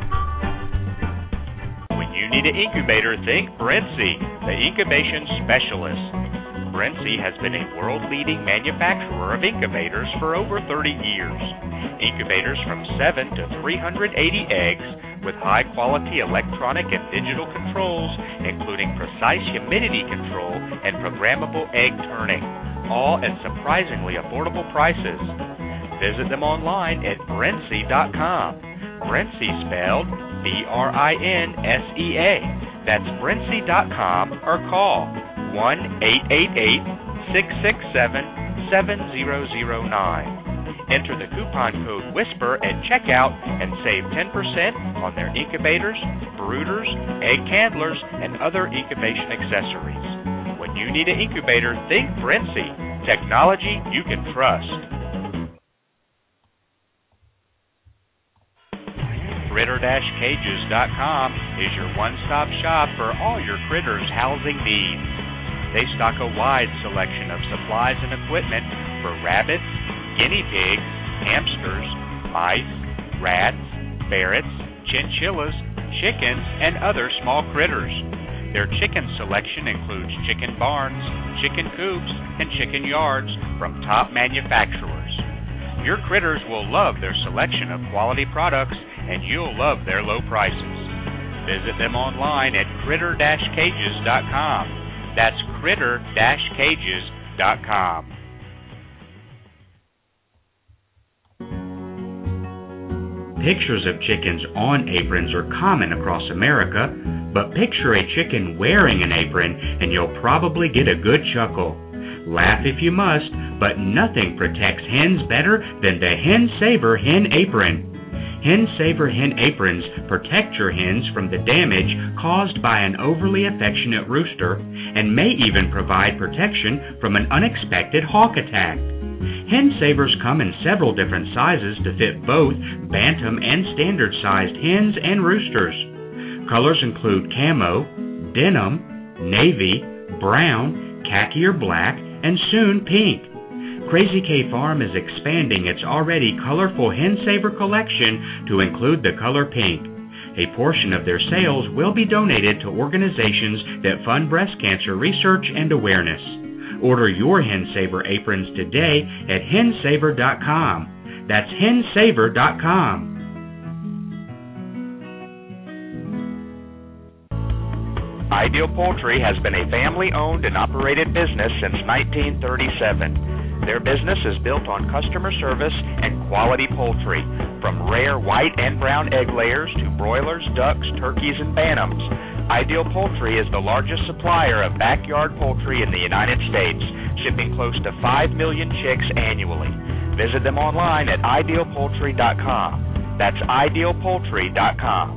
When you need an incubator, think Brentsy, the incubation specialist. Brentsy has been a world-leading manufacturer of incubators for over thirty years. Incubators from seven to three hundred eighty eggs with high-quality electronic and digital controls, including precise humidity control and programmable egg turning, all at surprisingly affordable prices. Visit them online at Brentsy dot com. Brentsy spelled B R I N S E A. That's Brentsy dot com or call one eight eight eight, six six seven, seven zero zero nine. Enter the coupon code WHISPER at checkout and save ten percent on their incubators, brooders, egg candlers, and other incubation accessories. When you need an incubator, think Brentsy. Technology you can trust. Critter Cages dot com is your one-stop shop for all your critters housing needs. They stock a wide selection of supplies and equipment for rabbits, guinea pigs, hamsters, mice, rats, ferrets, chinchillas, chickens, and other small critters. Their chicken selection includes chicken barns, chicken coops, and chicken yards from top manufacturers. Your critters will love their selection of quality products, and you'll love their low prices. Visit them online at Critter Cages dot com. That's Critter Cages dot com. Pictures of chickens on aprons are common across America, but picture a chicken wearing an apron and you'll probably get a good chuckle. Laugh if you must, but nothing protects hens better than the Hen Saver Hen Apron. Hen Saver Hen Aprons protect your hens from the damage caused by an overly affectionate rooster and may even provide protection from an unexpected hawk attack. Hen Savers come in several different sizes to fit both bantam and standard-sized hens and roosters. Colors include camo, denim, navy, brown, khaki or black, and soon pink. Crazy K Farm is expanding its already colorful Hen Saver collection to include the color pink. A portion of their sales will be donated to organizations that fund breast cancer research and awareness. Order your Hen Saver aprons today at hen saver dot com. That's hen saver dot com. Ideal Poultry has been a family-owned and operated business since nineteen thirty-seven. Their business is built on customer service and quality poultry, from rare white and brown egg layers to broilers, ducks, turkeys, and bantams. Ideal Poultry is the largest supplier of backyard poultry in the United States, shipping close to five million chicks annually. Visit them online at ideal poultry dot com. That's ideal poultry dot com.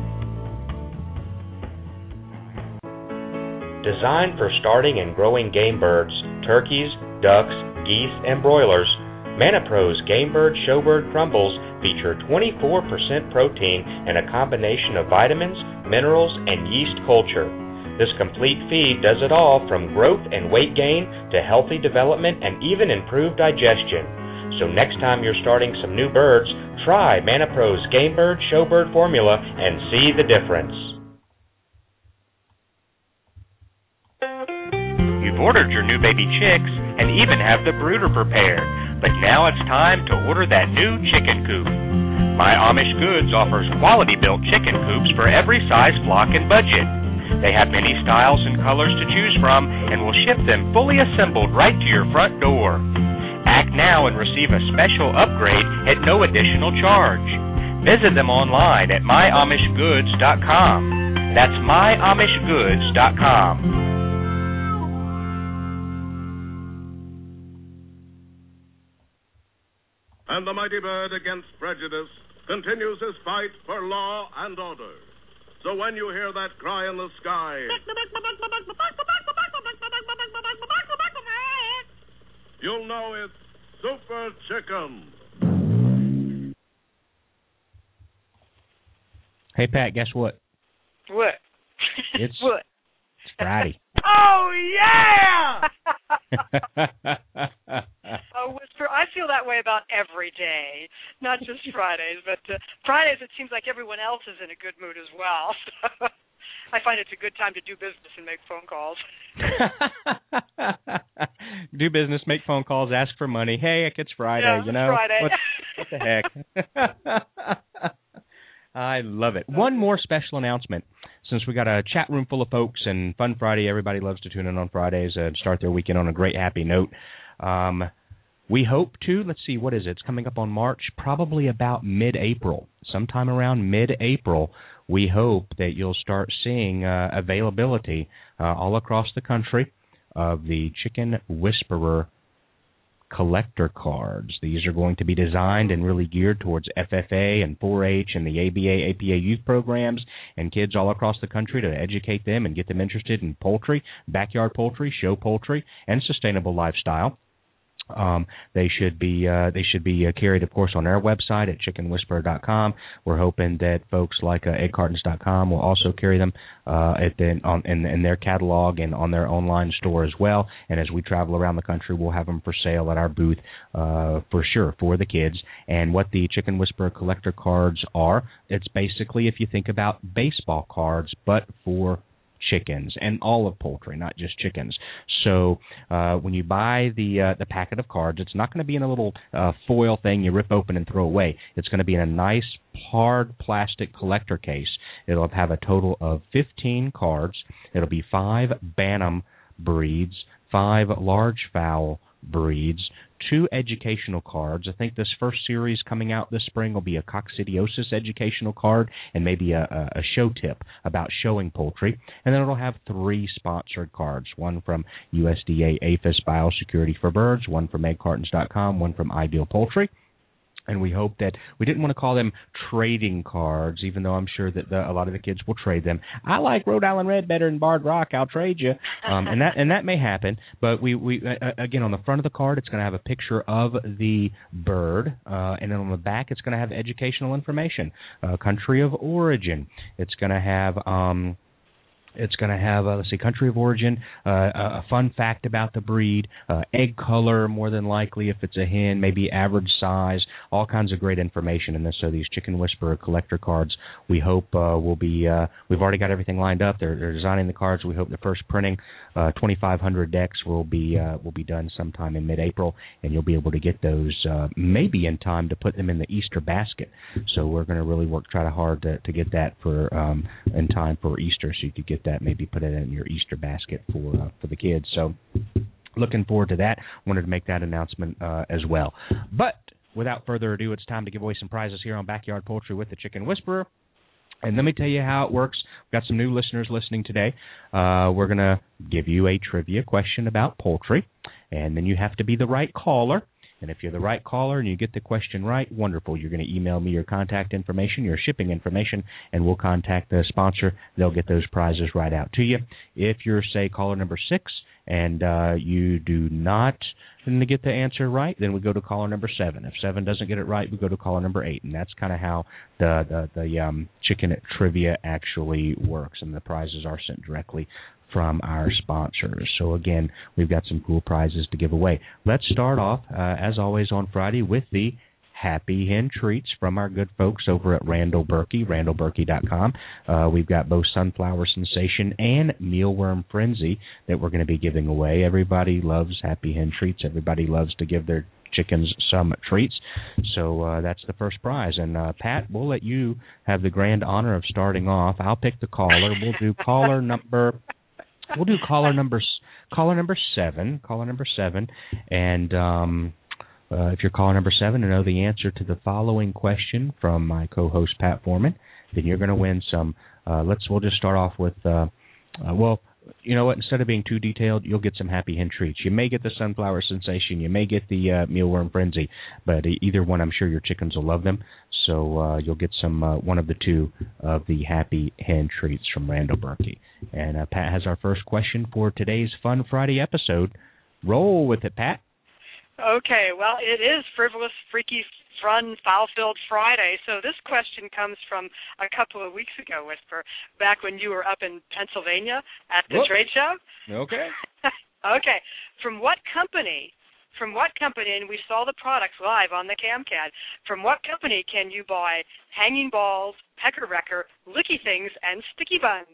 Designed for starting and growing game birds, turkeys, ducks, geese, and broilers, ManaPro's Game Bird Showbird Crumbles feature twenty-four percent protein and a combination of vitamins, minerals, and yeast culture. This complete feed does it all from growth and weight gain to healthy development and even improved digestion. So next time you're starting some new birds, try ManaPro's Game Bird Showbird formula and see the difference. You've ordered your new baby chicks and even have the brooder prepared, but now it's time to order that new chicken coop. My Amish Goods offers quality-built chicken coops for every size, flock, and budget. They have many styles and colors to choose from and will ship them fully assembled right to your front door. Act now and receive a special upgrade at no additional charge. Visit them online at my amish goods dot com. That's my amish goods dot com. And the mighty bird against prejudice continues his fight for law and order. So when you hear that cry in the sky, you'll know it's Super Chicken. Hey, Pat, guess what? What? It's, what? It's Friday. Oh, yeah! Oh, Whisper, I feel that way about every day, not just Fridays, but uh, Fridays it seems like everyone else is in a good mood as well. So I find it's a good time to do business and make phone calls. Do business, make phone calls, ask for money. Hey, it's Friday, yeah, you know? Friday. What, what the heck? I love it. One more special announcement. Since we got a chat room full of folks and Fun Friday, everybody loves to tune in on Fridays and start their weekend on a great, happy note. Um, we hope to, let's see, what is it? It's coming up on March, probably about mid-April. Sometime around mid-April, we hope that you'll start seeing uh, availability uh, all across the country of the Chicken Whisperer collector cards. These are going to be designed and really geared towards F F A and four H and the A B A, A P A youth programs and kids all across the country to educate them and get them interested in poultry, backyard poultry, show poultry, and sustainable lifestyle. Um, they should be uh, they should be uh, carried, of course, on our website at chicken whisperer dot com. We're hoping that folks like uh, egg cartons dot com will also carry them uh, at the, on, in, in their catalog and on their online store as well. And as we travel around the country, we'll have them for sale at our booth uh, for sure for the kids. And what the Chicken Whisperer collector cards are, it's basically, if you think about baseball cards, but for chickens and all of poultry, not just chickens. So uh, when you buy the uh, the packet of cards, it's not going to be in a little uh, foil thing you rip open and throw away. It's going to be in a nice hard plastic collector case. It'll have a total of fifteen cards. It'll be five Bantam breeds, five large fowl breeds, two educational cards. I think this first series coming out this spring will be a coccidiosis educational card and maybe a, a, a show tip about showing poultry. And then it'll have three sponsored cards, one from U S D A APHIS Biosecurity for Birds, one from egg cartons dot com, one from Ideal Poultry. And we hope that we didn't want to call them trading cards, even though I'm sure that the, a lot of the kids will trade them. I like Rhode Island Red better than Barred Rock. I'll trade you, um, and that and that may happen. But we we uh, again on the front of the card, it's going to have a picture of the bird, uh, and then on the back, it's going to have educational information, uh, country of origin. It's going to have. Um, It's going to have, uh, let's see, country of origin, uh, a fun fact about the breed, uh, egg color more than likely if it's a hen, maybe average size, all kinds of great information in this. So these Chicken Whisperer collector cards, we hope uh, will be, uh, we've already got everything lined up. They're, they're designing the cards. We hope the first printing, uh, twenty-five hundred decks will be uh, will be done sometime in mid-April, and you'll be able to get those uh, maybe in time to put them in the Easter basket. So we're going to really work, try to hard to, to get that for um, in time for Easter, so you could get that, maybe put it in your Easter basket for uh, for the kids. So looking forward to that. Wanted to make that announcement uh, as well. But without further ado, it's time to give away some prizes here on Backyard Poultry with the Chicken Whisperer. And let me tell you how it works. We've got some new listeners listening today. Uh, we're going to give you a trivia question about poultry, and then you have to be the right caller. And if you're the right caller and you get the question right, wonderful. You're going to email me your contact information, your shipping information, and we'll contact the sponsor. They'll get those prizes right out to you. If you're, say, caller number six and uh, you do not get the answer right, then we go to caller number seven. If seven doesn't get it right, we go to caller number eight. And that's kind of how the, the, the um, chicken trivia actually works, and the prizes are sent directly from our sponsors. So, again, we've got some cool prizes to give away. Let's start off, uh, as always, on Friday with the Happy Hen Treats from our good folks over at Randall Berkey, randall berkey dot com. Uh, we've got both Sunflower Sensation and Mealworm Frenzy that we're going to be giving away. Everybody loves Happy Hen Treats. Everybody loves to give their chickens some treats. So uh, that's the first prize. And, uh, Pat, we'll let you have the grand honor of starting off. I'll pick the caller. We'll do caller number... We'll do caller number caller number seven, caller number seven, and um, uh, if you're caller number seven and know the answer to the following question from my co-host Pat Foreman, then you're going to win some. Uh, let's we'll just start off with uh, uh, well, you know what? Instead of being too detailed, you'll get some Happy Hen Treats. You may get the Sunflower Sensation, you may get the uh, Mealworm Frenzy, but either one, I'm sure your chickens will love them. So uh, you'll get some uh, one of the two of the Happy Hen Treats from Randall Berkey. And uh, Pat has our first question for today's Fun Friday episode. Roll with it, Pat. Okay, well, it is Frivolous, Freaky, Fun, Foul-Filled Friday. So this question comes from a couple of weeks ago, Whisper, back when you were up in Pennsylvania at the Whoop. trade show. Okay. Okay. From what company... From what company, and we saw the products live on the CamCAD, from what company can you buy hanging balls, pecker wrecker, licky things, and sticky buns?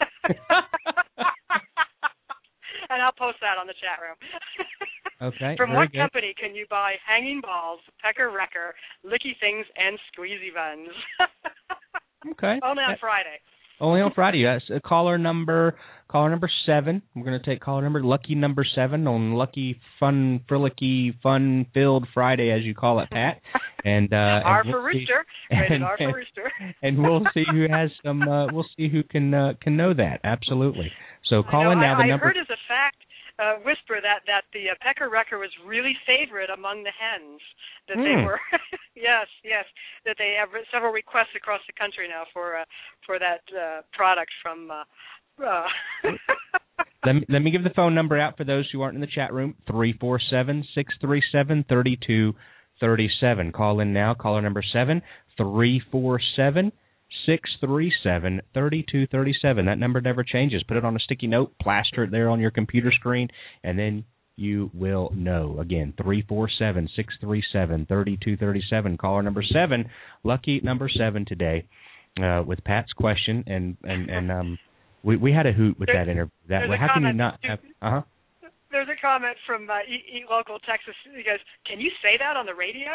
And I'll post that on the chat room. Okay. From what good. company can you buy hanging balls, pecker wrecker, licky things, and squeezy buns? Okay. Only on Friday. Only on Friday. Yes. Uh, caller number caller number seven. We're going to take caller number lucky number seven on Lucky Fun Frillicky Fun Filled Friday, as you call it, Pat. And uh, R and for we'll Rooster. See, Rated and, R for Rooster. And we'll see who has some. Uh, we'll see who can uh, can know that. Absolutely. So call I know, in now. I, The number. I heard as a fact. Uh, whisper that that the uh, pecker wrecker was really favorite among the hens. That Hmm. they were, yes, yes, that they have several requests across the country now for uh, for that uh, product from. Uh, uh let me let me give the phone number out for those who aren't in the chat room. Three four seven six three seven thirty two thirty seven. Call in now. Caller number seven three four seven. six three seven, three two three seven. That number never changes. Put it on a sticky note, plaster it there on your computer screen, and then you will know. Again, three four seven, six three seven, three two three seven. Caller number seven, lucky number seven today, uh, with Pat's question. And, and, and um, we, we had a hoot with There's, that interview. That, there's how a can you comment. not have... Uh-huh. There's a comment from uh, Eat, Eat Local Texas. He goes, can you say that on the radio?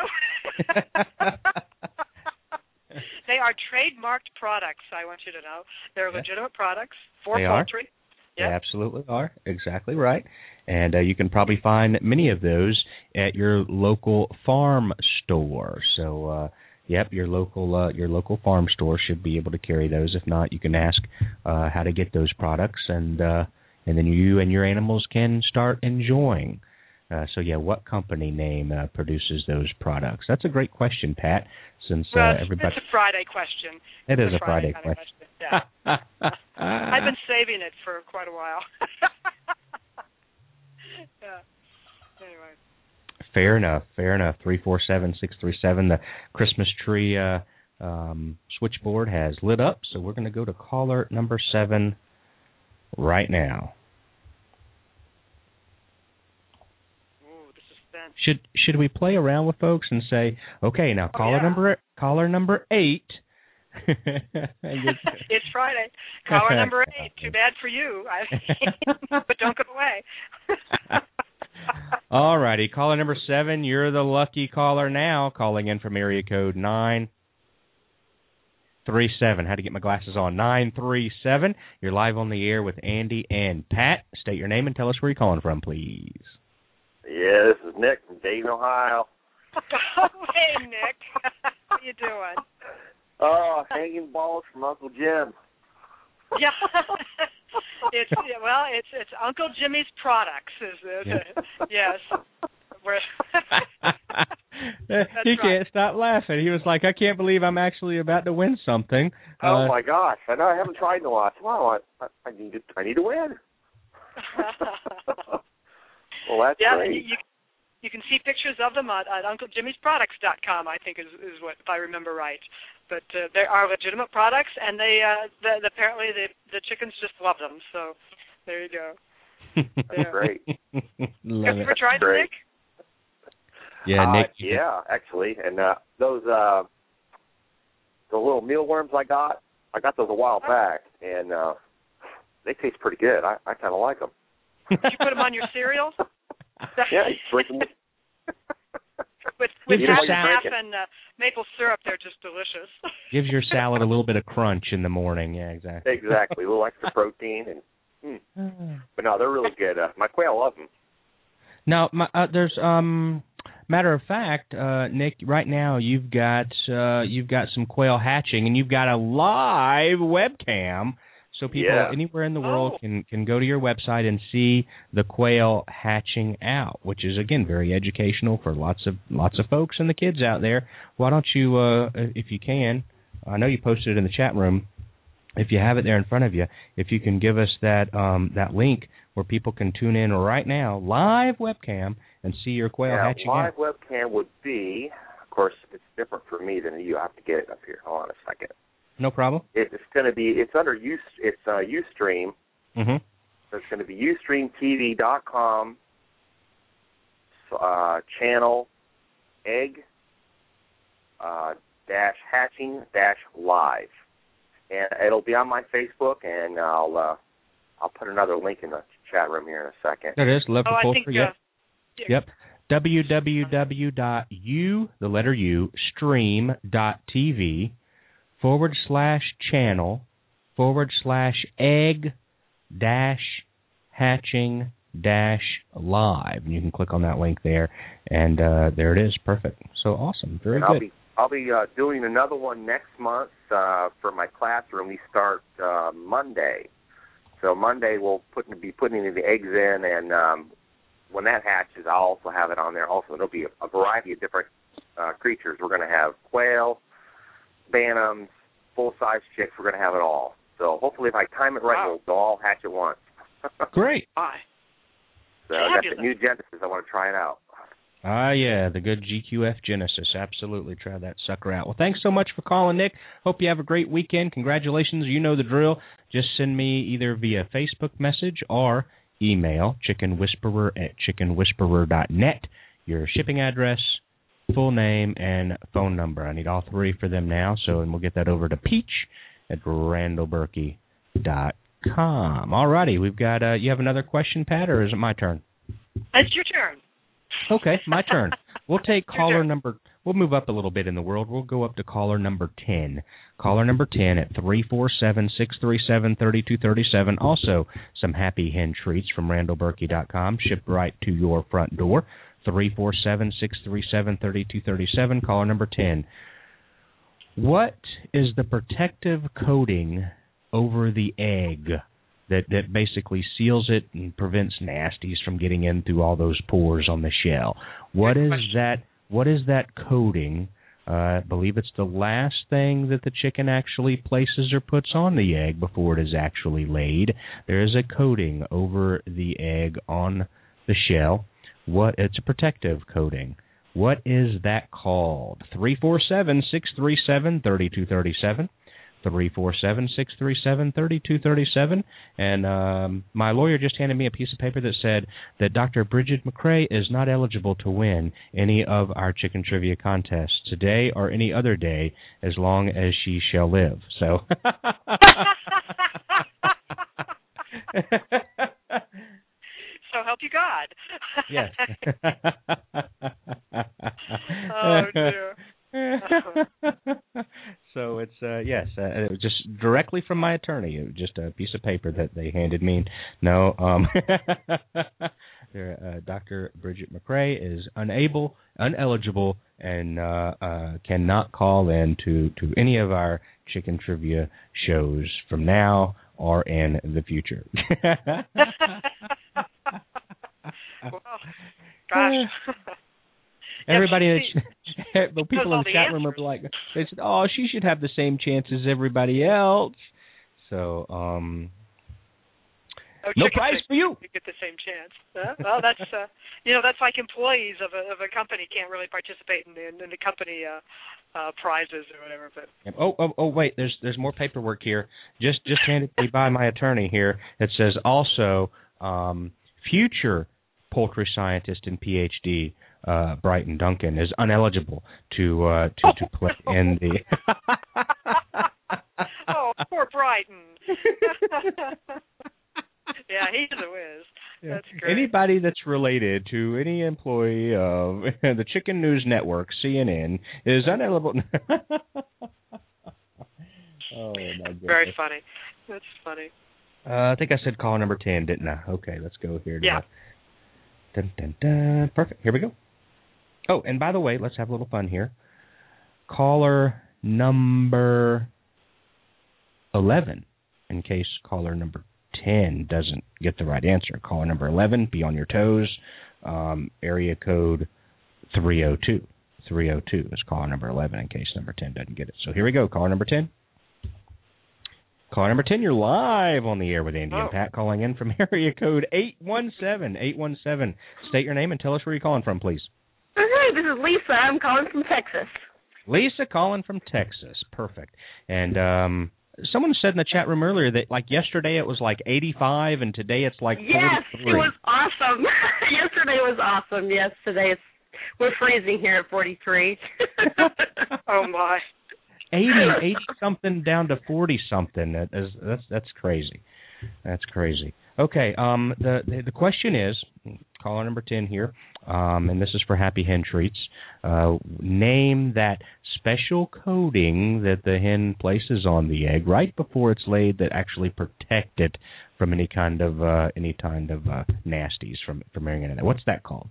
They are trademarked products, I want you to know. They're Yeah. legitimate products for They poultry. They Yep. absolutely are. Exactly right. And uh, you can probably find many of those at your local farm store. So, uh, yep, your local uh, your local farm store should be able to carry those. If not, you can ask uh, how to get those products, and uh, and then you and your animals can start enjoying Uh, so, yeah, what company name uh, produces those products? That's a great question, Pat, since uh, well, it's, everybody... it's a Friday question. It it's is a Friday, Friday question. question. Yeah. I've been saving it for quite a while. yeah. Anyway. Fair enough, fair enough. three four seven, six three seven. The Christmas tree uh, um, switchboard has lit up, so we're going to go to caller number seven right now. Should should we play around with folks and say, okay, now oh, caller yeah. number caller number eight. It's Friday. Caller number eight. Too bad for you. I, but don't go away. All righty, caller number seven. You're the lucky caller now, calling in from area code nine three seven. Had to get my glasses on. Nine three seven. You're live on the air with Andy and Pat. State your name and tell us where you're calling from, please. Yeah, this is Nick from Dayton, Ohio. Oh, hey, Nick. How you doing? Oh, hanging balls from Uncle Jim. Yeah. it's well, it's it's Uncle Jimmy's products, is it? Yeah. Yes. We're he right. can't stop laughing. He was like, I can't believe I'm actually about to win something. Oh uh, my gosh! I know I haven't tried in a while. Well, I, I need to I need to win. Well, that's yeah, great. You, you, you can see pictures of them at, at Uncle Jimmy's Products dot com, I think is, is what, if I remember right. But uh, they are legitimate products, and they uh, the, the, apparently the, the chickens just love them. So there you go. That's great. Love Have you it. ever tried them, Nick? Yeah, uh, Nick. Yeah, actually, and uh, those uh, the little mealworms I got, I got those a while back, and uh, they taste pretty good. I, I kind of like them. Did you put them on your cereal? Yeah, you drink them. with with half, salad. half and uh, maple syrup, they're just delicious. Gives your salad a little bit of crunch in the morning. Yeah, exactly. Exactly, a little extra protein, and mm. but no, they're really good. Uh, my quail love them. Now, my, uh, there's um, matter of fact, uh, Nick. Right now, you've got uh, you've got some quail hatching, and you've got a live webcam. So people yeah. anywhere in the world oh. can, can go to your website and see the quail hatching out, which is, again, very educational for lots of lots of folks and the kids out there. Why don't you, uh, if you can, I know you posted it in the chat room, if you have it there in front of you, if you can give us that um, that link where people can tune in right now, live webcam, and see your quail yeah, hatching live out. Live webcam would be, of course, it's different for me than you. I have to get it up here. Hold on a second. No problem. It's going to be, it's under U, it's uh, Ustream. Mm-hmm. So it's going to be ustream t v dot com uh, channel egg uh, dash hatching dash live. And it'll be on my Facebook, and I'll uh, I'll put another link in the chat room here in a second. There it is, Love oh, for I Poultry. think, Yep. Uh, yep. w w w dot u, the letter U, stream dot t v forward slash channel forward slash egg dash hatching dash live. And you can click on that link there, and uh, there it is. Perfect. So awesome. Very and good. I'll be, I'll be uh, doing another one next month uh, for my classroom. We start uh, Monday. So Monday we'll put, be putting the eggs in, and um, when that hatches, I'll also have it on there. Also, there'll be a, a variety of different uh, creatures. We're going to have quail, bantams, full-size chicks. We're going to have it all. So hopefully if I time it right, wow. they'll all hatch at once. Great. Bye. So I got the new Genesis. I want to try it out. Ah, yeah, the good G Q F Genesis. Absolutely. Try that sucker out. Well, thanks so much for calling, Nick. Hope you have a great weekend. Congratulations. You know the drill. Just send me either via Facebook message or email, chickenwhisperer at chicken whisperer dot net, your shipping address, full name, and phone number. I need all three for them now, so and we'll get that over to Peach at randall berkey dot com. All righty, we've got, uh, you have another question, Pat, or is it my turn? It's your turn. Okay, my turn. We'll take caller number, we'll move up a little bit in the world. We'll go up to caller number ten. Caller number ten at three four seven, six three seven, three two three seven. Also, some Happy Hen treats from randall berkey dot com, shipped right to your front door. three four seven, six three seven, three two three seven, caller number ten. What is the protective coating over the egg that, that basically seals it and prevents nasties from getting in through all those pores on the shell. What is that? What is that coating? Uh, I believe it's the last thing that the chicken actually places or puts on the egg before it is actually laid. There is a coating over the egg on the shell. What? It's a protective coating. What is that called? three four seven, six three seven, three two three seven. three four seven, six three seven, three two three seven. And um, my lawyer just handed me a piece of paper that said that Doctor Bridget McCrae is not eligible to win any of our chicken trivia contests today or any other day as long as she shall live. So... So help you God. Yes. Oh, dear. So it's, uh, yes, uh, it was just directly from my attorney. It was just a piece of paper that they handed me. No, um, uh, Doctor Bridget McCrae is unable, uneligible, and uh, uh, cannot call in to, to any of our chicken trivia shows from now or in the future. Well, gosh. Everybody, yeah, that, the people in the chat room are like, they said, "Oh, she should have the same chance as everybody else." So, um, oh, no prize for you. You get the same chance. Huh? Well, that's uh, you know, that's like employees of a of a company can't really participate in the, in the company uh, uh, prizes or whatever. But oh, oh, oh, wait, there's there's more paperwork here. Just just handed to me by my attorney here. It says also um, future poultry scientist and P H D. Uh, Brighton Duncan is uneligible to uh, to to play in the. Oh, poor Brighton. Yeah, he's a whiz. That's great. Anybody that's related to any employee of the Chicken News Network, C N N, is uneligible. Oh my goodness. Very funny. That's funny. Uh, I think I said caller number ten, didn't I? Okay, let's go here. Yeah. Dun, dun, dun. Perfect. Here we go. Oh, and by the way, let's have a little fun here. Caller number eleven, in case caller number ten doesn't get the right answer. Caller number eleven, be on your toes. Um, area code three oh two. three oh two is caller number eleven, in case number ten doesn't get it. So here we go, caller number ten. Caller number ten, you're live on the air with Andy oh. and Pat, calling in from area code eight one seven. eight one seven. State your name and tell us where you're calling from, please. Hey, this is Lisa. I'm calling from Texas. Lisa calling from Texas. Perfect. And um, someone said in the chat room earlier that, like, yesterday it was like eighty-five and today it's like yes, forty-three. Yes, it was awesome. Yesterday was awesome. Yes, today it's we're freezing here at forty-three. Oh, my. eighty, eighty something down to forty something. That is, that's that's crazy. That's crazy. Okay. Um. The the, the question is, caller number ten here, um, and this is for Happy Hen Treats. Uh, name that special coating that the hen places on the egg right before it's laid that actually protect it from any kind of uh, any kind of uh, nasties from from marrying in it. What's that called?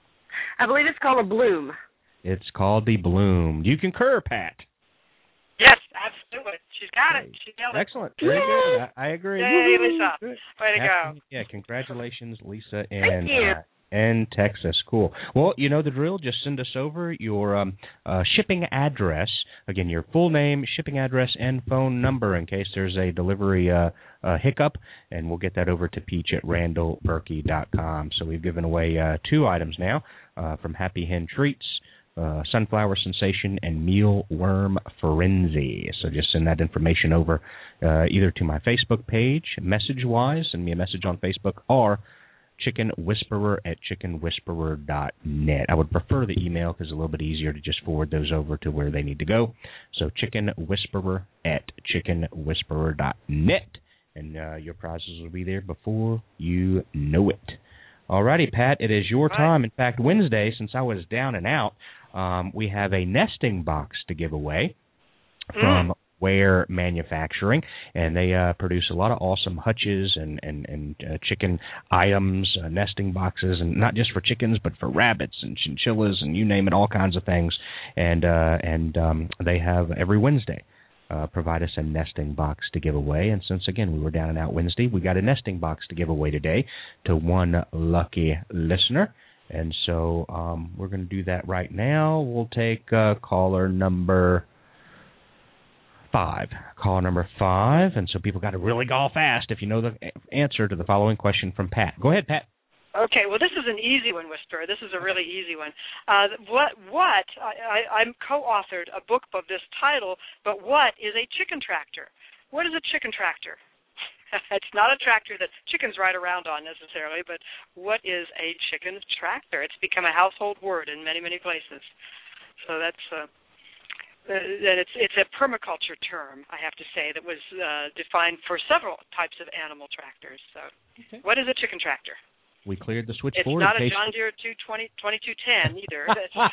I believe it's called a bloom. It's called the bloom. Do you concur, Pat? Yes, absolutely. She's got it. She nailed it. Excellent. Very good. I, I agree. Yay, Lisa. Way to go. Yeah, congratulations, Lisa, Thank and you. Uh, and Texas. Cool. Well, you know the drill. Just send us over your um, uh, shipping address. Again, your full name, shipping address, and phone number in case there's a delivery uh, uh, hiccup, and we'll get that over to Peach at Randall Berkey dot com. So we've given away uh, two items now uh, from Happy Hen Treats. Uh, Sunflower Sensation and Mealworm Frenzy. So just send that information over uh, either to my Facebook page, message-wise, send me a message on Facebook, or Chicken Whisperer at chicken whisperer dot net. I would prefer the email because it's a little bit easier to just forward those over to where they need to go. So Chicken Whisperer at chicken whisperer dot net. And uh, your prizes will be there before you know it. All righty, Pat, it is your time. In fact, Wednesday, since I was down and out, um, we have a nesting box to give away from mm. Ware Manufacturing, and they uh, produce a lot of awesome hutches and, and, and uh, chicken items, uh, nesting boxes, and not just for chickens, but for rabbits and chinchillas and you name it, all kinds of things. And, uh, and um, they have every Wednesday. uh, provide us a nesting box to give away. And since, again, we were down and out Wednesday, we got a nesting box to give away today to one lucky listener. And so um, we're going to do that right now. We'll take uh, caller number five. Caller number five. And so people got to really call fast if you know the answer to the following question from Pat. Go ahead, Pat. Okay, well, this is an easy one, Whisperer. This is a really easy one. Uh, what, what, I, I, I'm co-authored a book of this title, but what is a chicken tractor? What is a chicken tractor? It's not a tractor that chickens ride around on necessarily, but what is a chicken tractor? It's become a household word in many, many places. So that's, uh, and it's it's a permaculture term, I have to say, that was uh, defined for several types of animal tractors. So okay. What is a chicken tractor? We cleared the switchboard. It's not a John Deere two twenty, twenty-two ten either.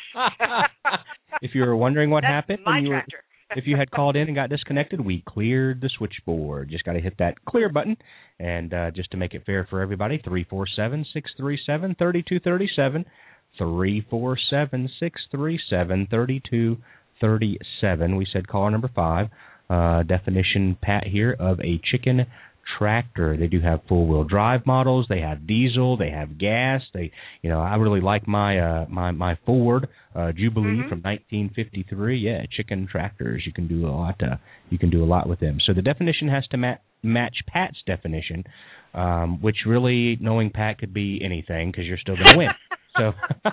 If you were wondering what That's happened, my when you were, tractor. if you had called in and got disconnected, we cleared the switchboard. Just got to hit that clear button. And uh, just to make it fair for everybody, three four seven, six three seven, three two three seven, three four seven, six three seven, three two three seven. We said caller number five. Uh, definition, Pat, here, of a chicken tractor. They do have four-wheel drive models. They have diesel. They have gas. They, you know, I really like my uh, my my Ford uh, Jubilee mm-hmm. from nineteen fifty-three. Yeah, chicken tractors. You can do a lot. Uh, you can do a lot with them. So the definition has to ma- match Pat's definition, um, which really, knowing Pat, could be anything because you're still going to win. So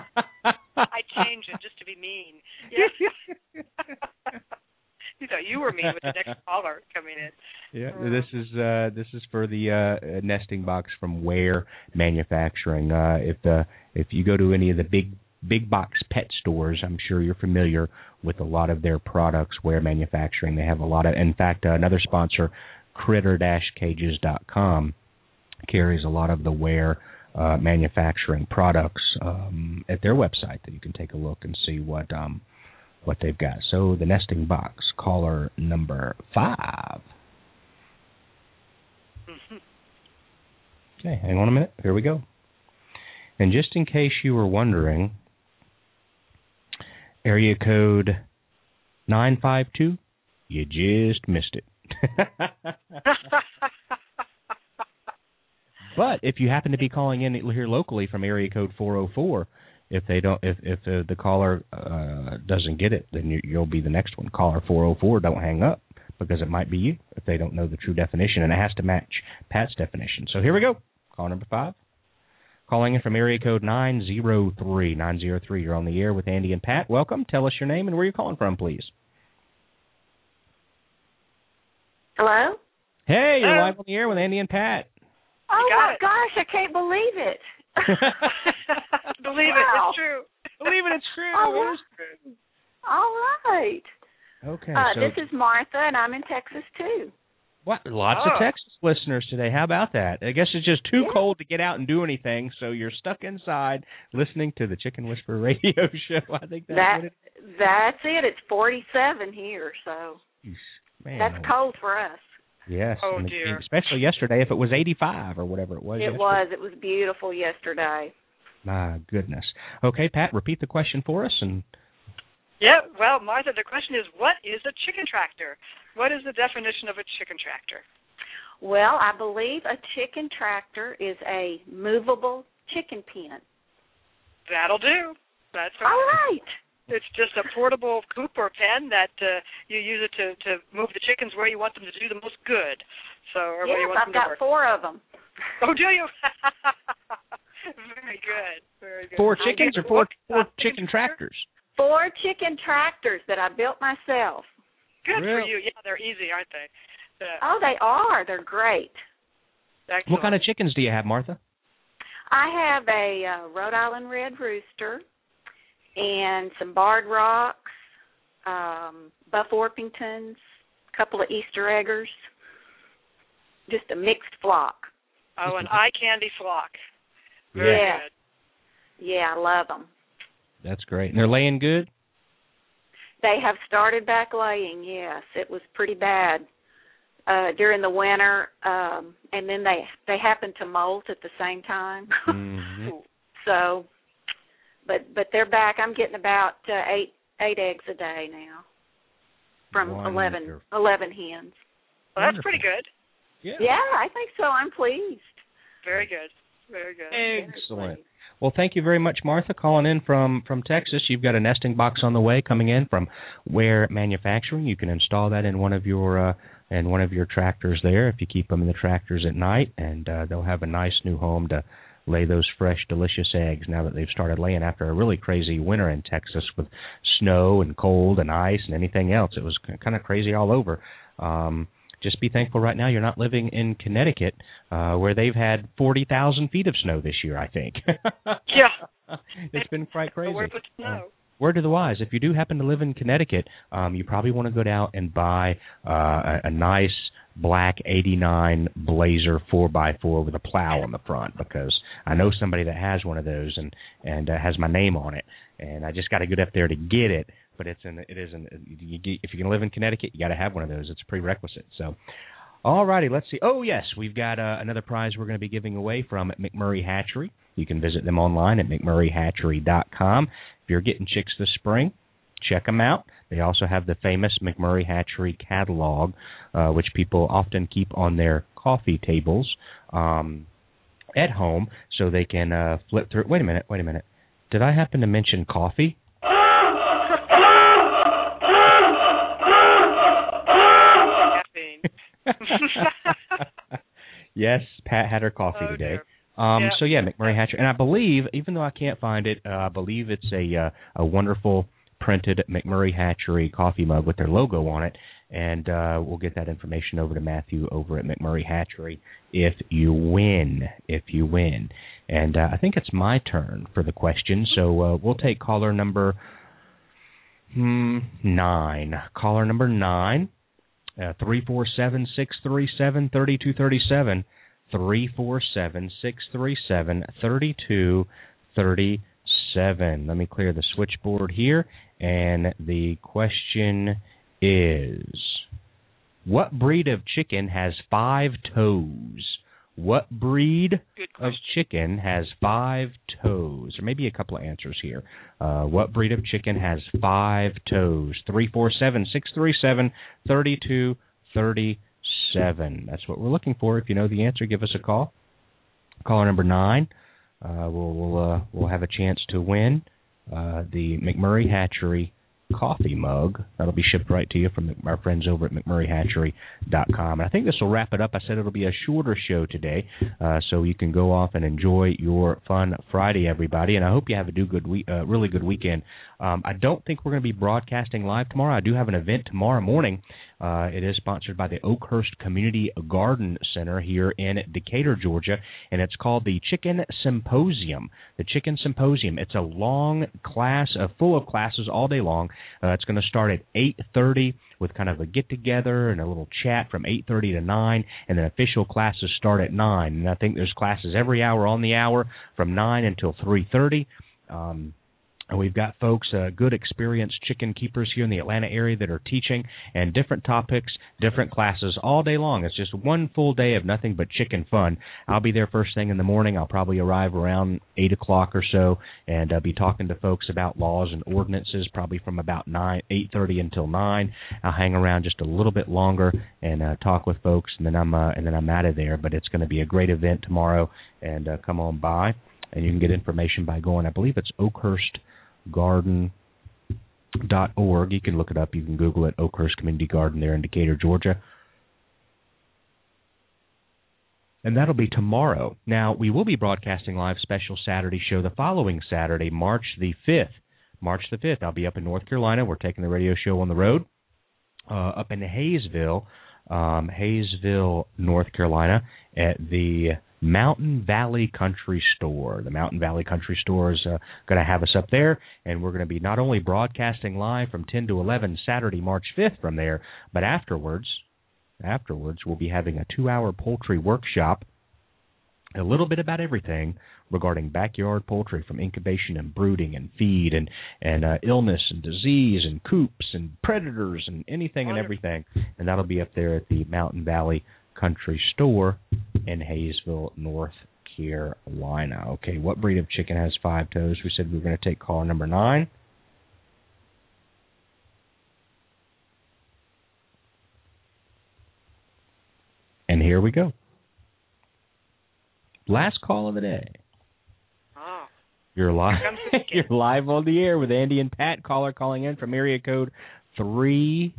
I changed it just to be mean. Yeah. You thought you were mean with the next caller coming in. Yeah, this is uh, this is for the uh, nesting box from Ware Manufacturing. Uh, if uh, if you go to any of the big big box pet stores, I'm sure you're familiar with a lot of their products. Ware Manufacturing. They have a lot of. In fact, uh, another sponsor, Critter Cages dot com, carries a lot of the Ware uh, Manufacturing products um, at their website that you can take a look and see what. Um, what they've got. So the nesting box, caller number five. Mm-hmm. Okay, hang on a minute. Here we go. And just in case you were wondering, area code nine five two, you just missed it. But if you happen to be calling in here locally from area code four oh four, If they don't, if if uh, the caller uh, doesn't get it, then you, you'll be the next one. Caller four oh four, don't hang up because it might be you if they don't know the true definition, and it has to match Pat's definition. So here we go. Call number five, calling in from area code nine zero three. nine zero three. You're on the air with Andy and Pat. Welcome. Tell us your name and where you're calling from, please. Hello. Hey, you're Hello. live on the air with Andy and Pat. Oh my it. gosh, I can't believe it. Believe wow. it, it's true. Believe it, it's true. Oh, it is true. All right. Okay. Uh, so this is Martha, and I'm in Texas, too. What? Lots oh. of Texas listeners today. How about that? I guess it's just too yeah. cold to get out and do anything, so you're stuck inside listening to the Chicken Whisperer radio show. I think that's that, what it is. That's it. It's forty-seven here, so Man, that's cold for us. Yes. Oh, and dear. Especially yesterday, if it was eighty-five or whatever it was. It yesterday. was. It was beautiful yesterday. My goodness. Okay, Pat, repeat the question for us. And Yeah, well, Martha, the question is, what is a chicken tractor? What is the definition of a chicken tractor? Well, I believe a chicken tractor is a movable chicken pen. That'll do. That's right. All right. It's just a portable coop or pen that uh, you use it to, to move the chickens where you want them to do the most good. So, or where you Yes, want I've them to got work. four of them. Oh, do you? Very good. Very good. four chickens or four, four Uh, chicken tractors? Four chicken tractors that I built myself. Good Real. for you. Yeah, they're easy, aren't they? Uh, Oh, they are. They're great. excellent. What kind of chickens do you have, Martha? I have a uh, Rhode Island Red Rooster and some Barred Rocks, um, Buff Orpingtons, a couple of Easter Eggers, just a mixed flock. Oh, an eye candy flock. Very yeah. good. Yeah, I love them. That's great. And they're laying good? They have started back laying, yes. It was pretty bad uh, during the winter, um, and then they, they happened to molt at the same time. Mm-hmm. So, but but they're back. I'm getting about uh, eight eight eggs a day now. from Wonderful. eleven, eleven hens. Well, that's pretty good. Yeah. Yeah, I think so. I'm pleased. Very good. Very good. Excellent. Well, thank you very much, Martha, calling in from, from Texas. You've got a nesting box on the way coming in from Ware Manufacturing. You can install that in one of your uh, in one of your tractors there if you keep them in the tractors at night, and uh, they'll have a nice new home to lay those fresh, delicious eggs now that they've started laying after a really crazy winter in Texas with snow and cold and ice and anything else. It was kind of crazy all over. Um, just be thankful right now you're not living in Connecticut, uh, where they've had forty thousand feet of snow this year, I think. Yeah. It's been quite crazy. Where put snow? Uh, word to the wise, if you do happen to live in Connecticut, um, you probably want to go down and buy uh, a, a nice black eighty-nine Blazer four by four with a plow on the front, because I know somebody that has one of those and, and uh, has my name on it, and I just got to get up there to get it. But it's in, it isn't. You get, if you're going to live in Connecticut, you got to have one of those. It's a prerequisite. So, all righty, let's see. Oh yes, we've got uh, another prize we're going to be giving away from McMurray Hatchery. You can visit them online at mcmurray hatchery dot com. If you're getting chicks this spring, check them out. They also have the famous McMurray Hatchery catalog, uh, which people often keep on their coffee tables um, at home, so they can uh, flip through. Wait a minute. Wait a minute. Did I happen to mention coffee? Yes, Pat had her coffee oh, today. Dear. Um, yeah. So yeah, McMurray Hatchery, and I believe, even though I can't find it, uh, I believe it's a uh, a wonderful printed McMurray Hatchery coffee mug with their logo on it, and uh, we'll get that information over to Matthew over at McMurray Hatchery if you win. If you win, and uh, I think it's my turn for the question, so uh, we'll take caller number hmm, nine. Caller number nine. Uh, three four seven, six three seven, three two three seven, three four seven, six three seven, three two three seven. Let me clear the switchboard here, and the question is, what breed of chicken has five toes? What breed of chicken has five toes? Or maybe a couple of answers here. Uh, what breed of chicken has five toes? three four seven, six three seven, three two three seven. That's what we're looking for. If you know the answer, give us a call. Caller number nine. Uh, we'll we'll, uh, we'll have a chance to win uh, the McMurray Hatchery coffee mug. That'll be shipped right to you from our friends over at mcmurray hatchery dot com. And I think this will wrap it up. I said it'll be a shorter show today, uh, so you can go off and enjoy your fun Friday, everybody. And I hope you have a do good week, uh, really good weekend. Um, I don't think we're going to be broadcasting live tomorrow. I do have an event tomorrow morning. Uh, it is sponsored by the Oakhurst Community Garden Center here in Decatur, Georgia, and it's called the Chicken Symposium. The Chicken Symposium. It's a long class, uh, full of classes all day long. Uh, it's going to start at eight thirty with kind of a get-together and a little chat from eight thirty to nine, and then official classes start at nine. And I think there's classes every hour on the hour from nine until three thirty. Um And we've got folks, uh, good experienced chicken keepers here in the Atlanta area that are teaching, and different topics, different classes all day long. It's just one full day of nothing but chicken fun. I'll be there first thing in the morning. I'll probably arrive around eight o'clock or so, and I'll be talking to folks about laws and ordinances, probably from about nine, eight thirty until nine. I'll hang around just a little bit longer and uh, talk with folks, and then I'm uh, and then I'm out of there. But it's going to be a great event tomorrow, and uh, come on by, and you can get information by going. I believe it's Oakhurst garden dot org. You can look it up. You can Google it, Oakhurst Community Garden there in Decatur, Georgia. And that'll be tomorrow. Now, we will be broadcasting live special Saturday show the following Saturday, March the fifth. March the fifth, I'll be up in North Carolina. We're taking the radio show on the road uh, up in Hayesville, um, Hayesville, North Carolina, at the Mountain Valley Country Store. The Mountain Valley Country Store is uh, going to have us up there, and we're going to be not only broadcasting live from ten to eleven Saturday, March fifth from there, but afterwards, afterwards we'll be having a two-hour poultry workshop, a little bit about everything regarding backyard poultry, from incubation and brooding and feed and, and uh, illness and disease and coops and predators and anything and everything. And that'll be up there at the Mountain Valley Country Store in Hayesville, North Carolina. Okay, what breed of chicken has five toes? We said we were going to take caller number nine. here we go. Last call of the day. Oh. You're live. You're live on the air with Andy and Pat. Caller calling in from area code three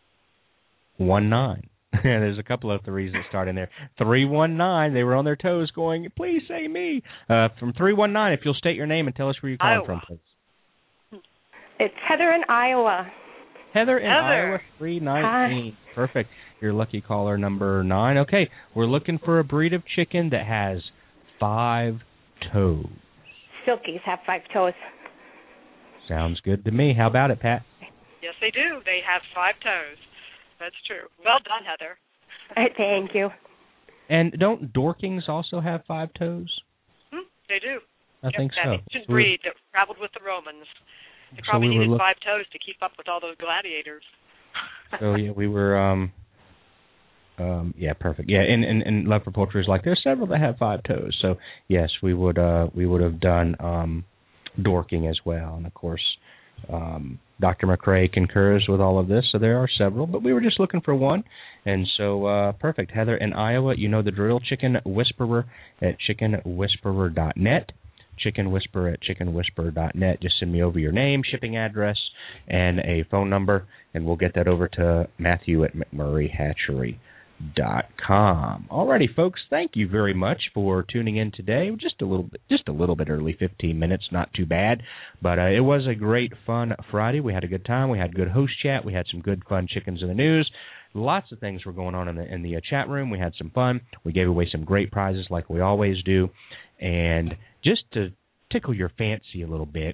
one nine. There's a couple of threes that start in there. three one nine. They were on their toes going, please say me. Uh, from three one nine, if you'll state your name and tell us where you're calling Iowa. from, please. It's Heather in Iowa. Heather in Heather. Iowa, three nineteen. Perfect. You're lucky caller number nine. Okay, we're looking for a breed of chicken that has five toes. Silkies have five toes. Sounds good to me. How about it, Pat? Yes, they do. They have five toes. That's true. Well done, Heather. Thank you. And don't Dorkings also have five toes? Hmm, they do. I yep, think that so. ancient So breed that traveled with the Romans. They So probably we were needed look- five toes to keep up with all those gladiators. So yeah, we were, um, um, yeah, perfect. Yeah, and, and, and Love for Poultry is like, there's several that have five toes. So yes, we would, uh, we would have done um, Dorking as well, and of course, um, Doctor McRae concurs with all of this. So there are several, but we were just looking for one, and so uh, perfect. Heather in Iowa, you know the drill. Chicken Whisperer at chicken whisperer dot net. Chicken Whisperer at chicken whisperer dot net. Just send me over your name, shipping address, and a phone number, and we'll get that over to Matthew at McMurray Hatchery dot com. Alrighty, folks, thank you very much for tuning in today. Just a little bit, just a little bit early, fifteen minutes, not too bad, but uh, it was a great, fun Friday. We had a good time. We had good host chat. We had some good, fun chickens in the news. Lots of things were going on in the in the uh, chat room. We had some fun. We gave away some great prizes like we always do, and just to tickle your fancy a little bit,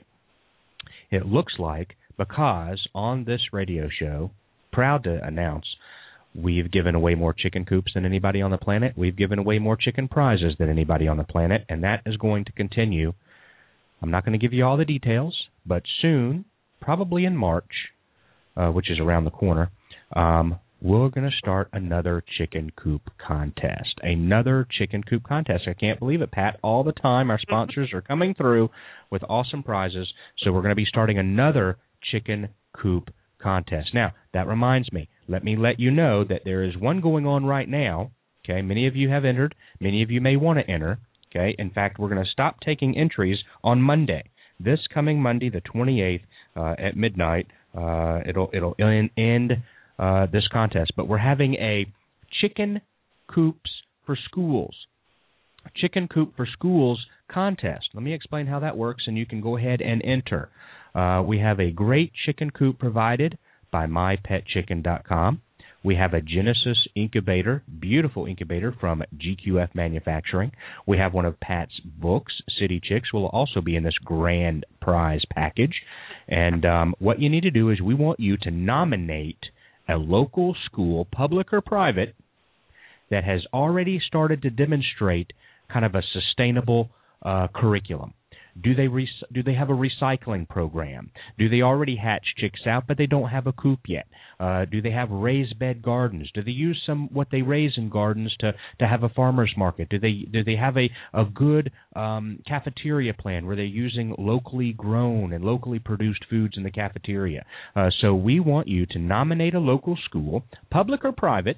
it looks like, because on this radio show, proud to announce, we've given away more chicken coops than anybody on the planet. We've given away more chicken prizes than anybody on the planet, and that is going to continue. I'm not going to give you all the details, but soon, probably in March, uh, which is around the corner, um, we're going to start another chicken coop contest. Another chicken coop contest. I can't believe it, Pat. All the time our sponsors are coming through with awesome prizes, so we're going to be starting another chicken coop contest. Now, that reminds me. Let me let you know that there is one going on right now. Okay, many of you have entered. Many of you may want to enter. Okay, in fact, we're going to stop taking entries on Monday. This coming Monday, the twenty-eighth, uh, at midnight, uh, it'll it'll end uh, this contest. But we're having a chicken coops for schools, chicken coop for schools contest. Let me explain how that works, and you can go ahead and enter. Uh, we have a great chicken coop provided by my pet chicken dot com. We have a Genesis incubator, beautiful incubator from G Q F Manufacturing. We have one of Pat's books, City Chicks, will also be in this grand prize package. And um, what you need to do is we want you to nominate a local school, public or private, that has already started to demonstrate kind of a sustainable uh, curriculum. Do they re- do they have a recycling program? Do they already hatch chicks out, but they don't have a coop yet? Uh, do they have raised bed gardens? Do they use some what they raise in gardens to, to have a farmer's market? Do they do they have a a good um, cafeteria plan where they're using locally grown and locally produced foods in the cafeteria? Uh, so we want you to nominate a local school, public or private,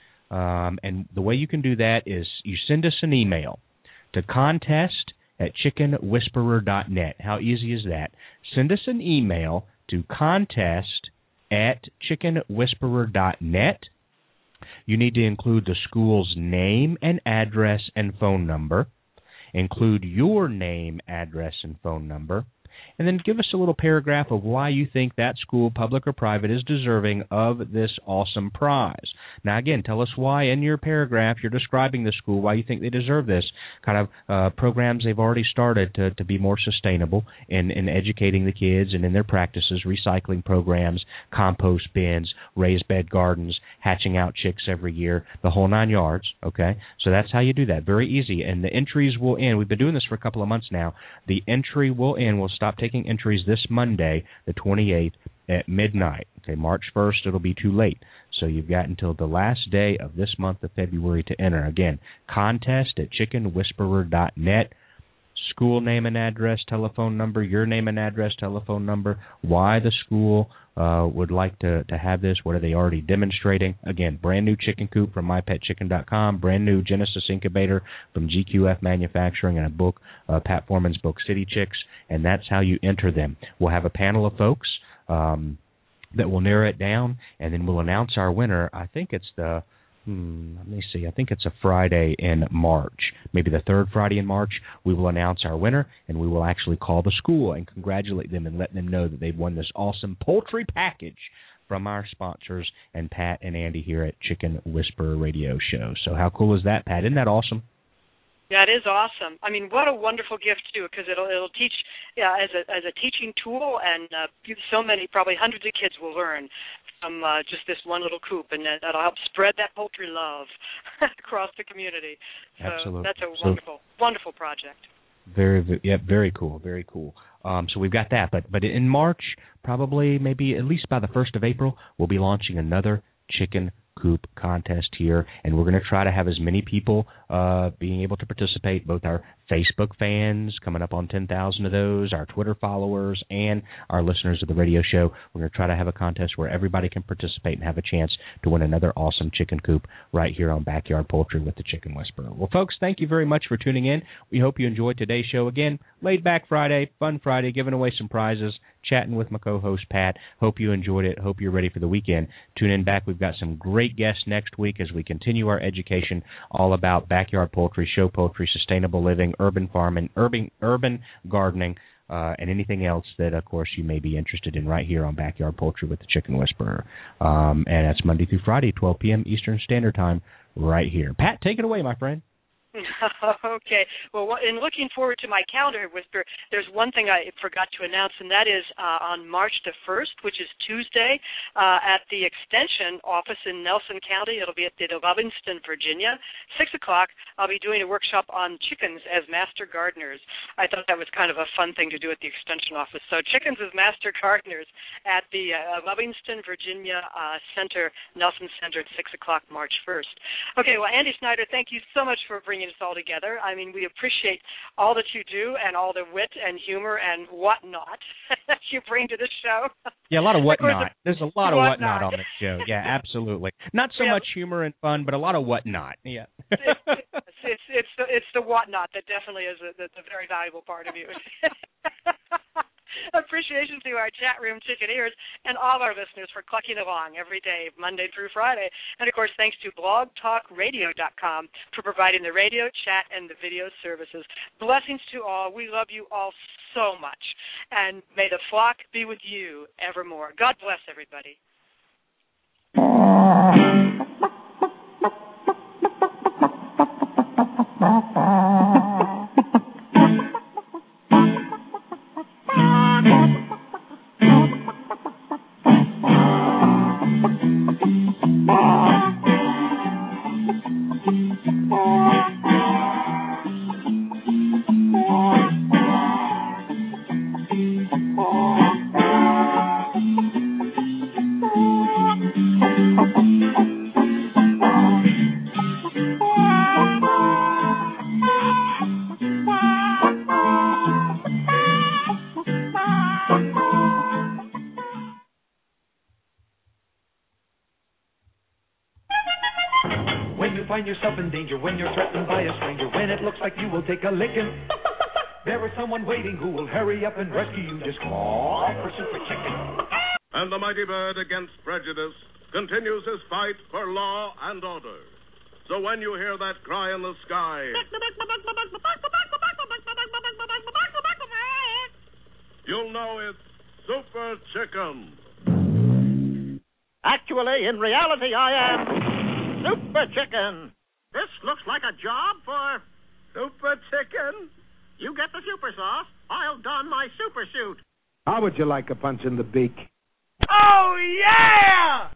um, and the way you can do that is you send us an email to contest at chicken whisperer dot net. How easy is that? Send us an email to contest at chicken whisperer dot net. You need to include the school's name and address and phone number. Include your name, address, and phone number. And then give us a little paragraph of why you think that school, public or private, is deserving of this awesome prize. Now, again, tell us why in your paragraph you're describing the school, why you think they deserve this, kind of uh, programs they've already started to, to be more sustainable in, in educating the kids and in their practices, recycling programs, compost bins, raised bed gardens, hatching out chicks every year, the whole nine yards, okay? So that's how you do that. Very easy. And the entries will end. We've been doing this for a couple of months now. The entry will end. We'll stop taking entries this Monday, the twenty-eighth, at midnight. Okay, March first, it'll be too late. So you've got until the last day of this month of February to enter. Again, contest at chicken whisperer dot net. school name and address, telephone number, your name and address, telephone number, why the school uh, would like to, to have this, what are they already demonstrating. Again, brand new chicken coop from my pet chicken dot com, brand new Genesis incubator from G Q F Manufacturing, and a book, uh, Pat Foreman's book, City Chicks, and that's how you enter them. We'll have a panel of folks um, that will narrow it down, and then we'll announce our winner. I think it's the Hmm, let me see. I think it's a Friday in March, maybe the third Friday in March. We will announce our winner, and we will actually call the school and congratulate them and let them know that they've won this awesome poultry package from our sponsors and Pat and Andy here at Chicken Whisperer Radio Show. So how cool is that, Pat? Isn't that awesome? That is awesome. I mean, what a wonderful gift too, because it'll it'll teach, yeah, as a as a teaching tool, and uh, so many, probably hundreds of kids will learn from uh, just this one little coop, and that, that'll help spread that poultry love across the community. So Absolutely. That's a wonderful, so, wonderful project. Very, very, yeah, very cool, very cool. Um, so we've got that, but but in March, probably maybe at least by the first of April, we'll be launching another chicken coop contest here, and we're going to try to have as many people uh, being able to participate, both our Facebook fans, coming up on ten thousand of those, our Twitter followers, and our listeners of the radio show. We're going to try to have a contest where everybody can participate and have a chance to win another awesome chicken coop right here on Backyard Poultry with the Chicken Whisperer. Well, folks, thank you very much for tuning in. We hope you enjoyed today's show. Again, laid back Friday, fun Friday, giving away some prizes, chatting with my co-host, Pat. Hope you enjoyed it. Hope you're ready for the weekend. Tune in back. We've got some great guests next week as we continue our education all about backyard poultry, show poultry, sustainable living, urban farming, urban urban gardening, uh, and anything else that, of course, you may be interested in right here on Backyard Poultry with the Chicken Whisperer. Um, and that's Monday through Friday, twelve p.m. Eastern Standard Time, right here. Pat, take it away, my friend. Okay. Well, in looking forward to my calendar, Whisper, there's one thing I forgot to announce, and that is uh, on March the first, which is Tuesday, uh, at the Extension office in Nelson County. It'll be at the Lovingston, Virginia, six o'clock. I'll be doing a workshop on chickens as master gardeners. I thought that was kind of a fun thing to do at the Extension office. So chickens as master gardeners at the uh, Lovingston, Virginia uh, Center, Nelson Center at six o'clock, March first. Okay, well, Andy Snyder, thank you so much for bringing us all together. I mean, we appreciate all that you do and all the wit and humor and whatnot that you bring to the show. Yeah, a lot of whatnot. Of There's a lot of whatnot. whatnot on the show. Yeah, absolutely. Not so yeah. much humor and fun, but a lot of whatnot. Yeah. it's, it's, it's, it's, the, it's the whatnot that definitely is a, that's a very valuable part of you. Appreciation to our chat room chickeneers and all our listeners for clucking along every day, Monday through Friday. And, of course, thanks to blog talk radio dot com for providing the radio, chat, and the video services. Blessings to all. We love you all so much. And may the flock be with you evermore. God bless everybody. Find yourself in danger when you're threatened by a stranger, when it looks like you will take a licking. There is someone waiting who will hurry up and rescue you. Just call for Super Chicken. And the mighty bird against prejudice continues his fight for law and order. So when you hear that cry in the sky, you'll know it's Super Chicken. Actually, in reality, I am Super Chicken. This looks like a job for Super Chicken. You get the super sauce, I'll don my super suit. How would you like a punch in the beak? Oh, yeah!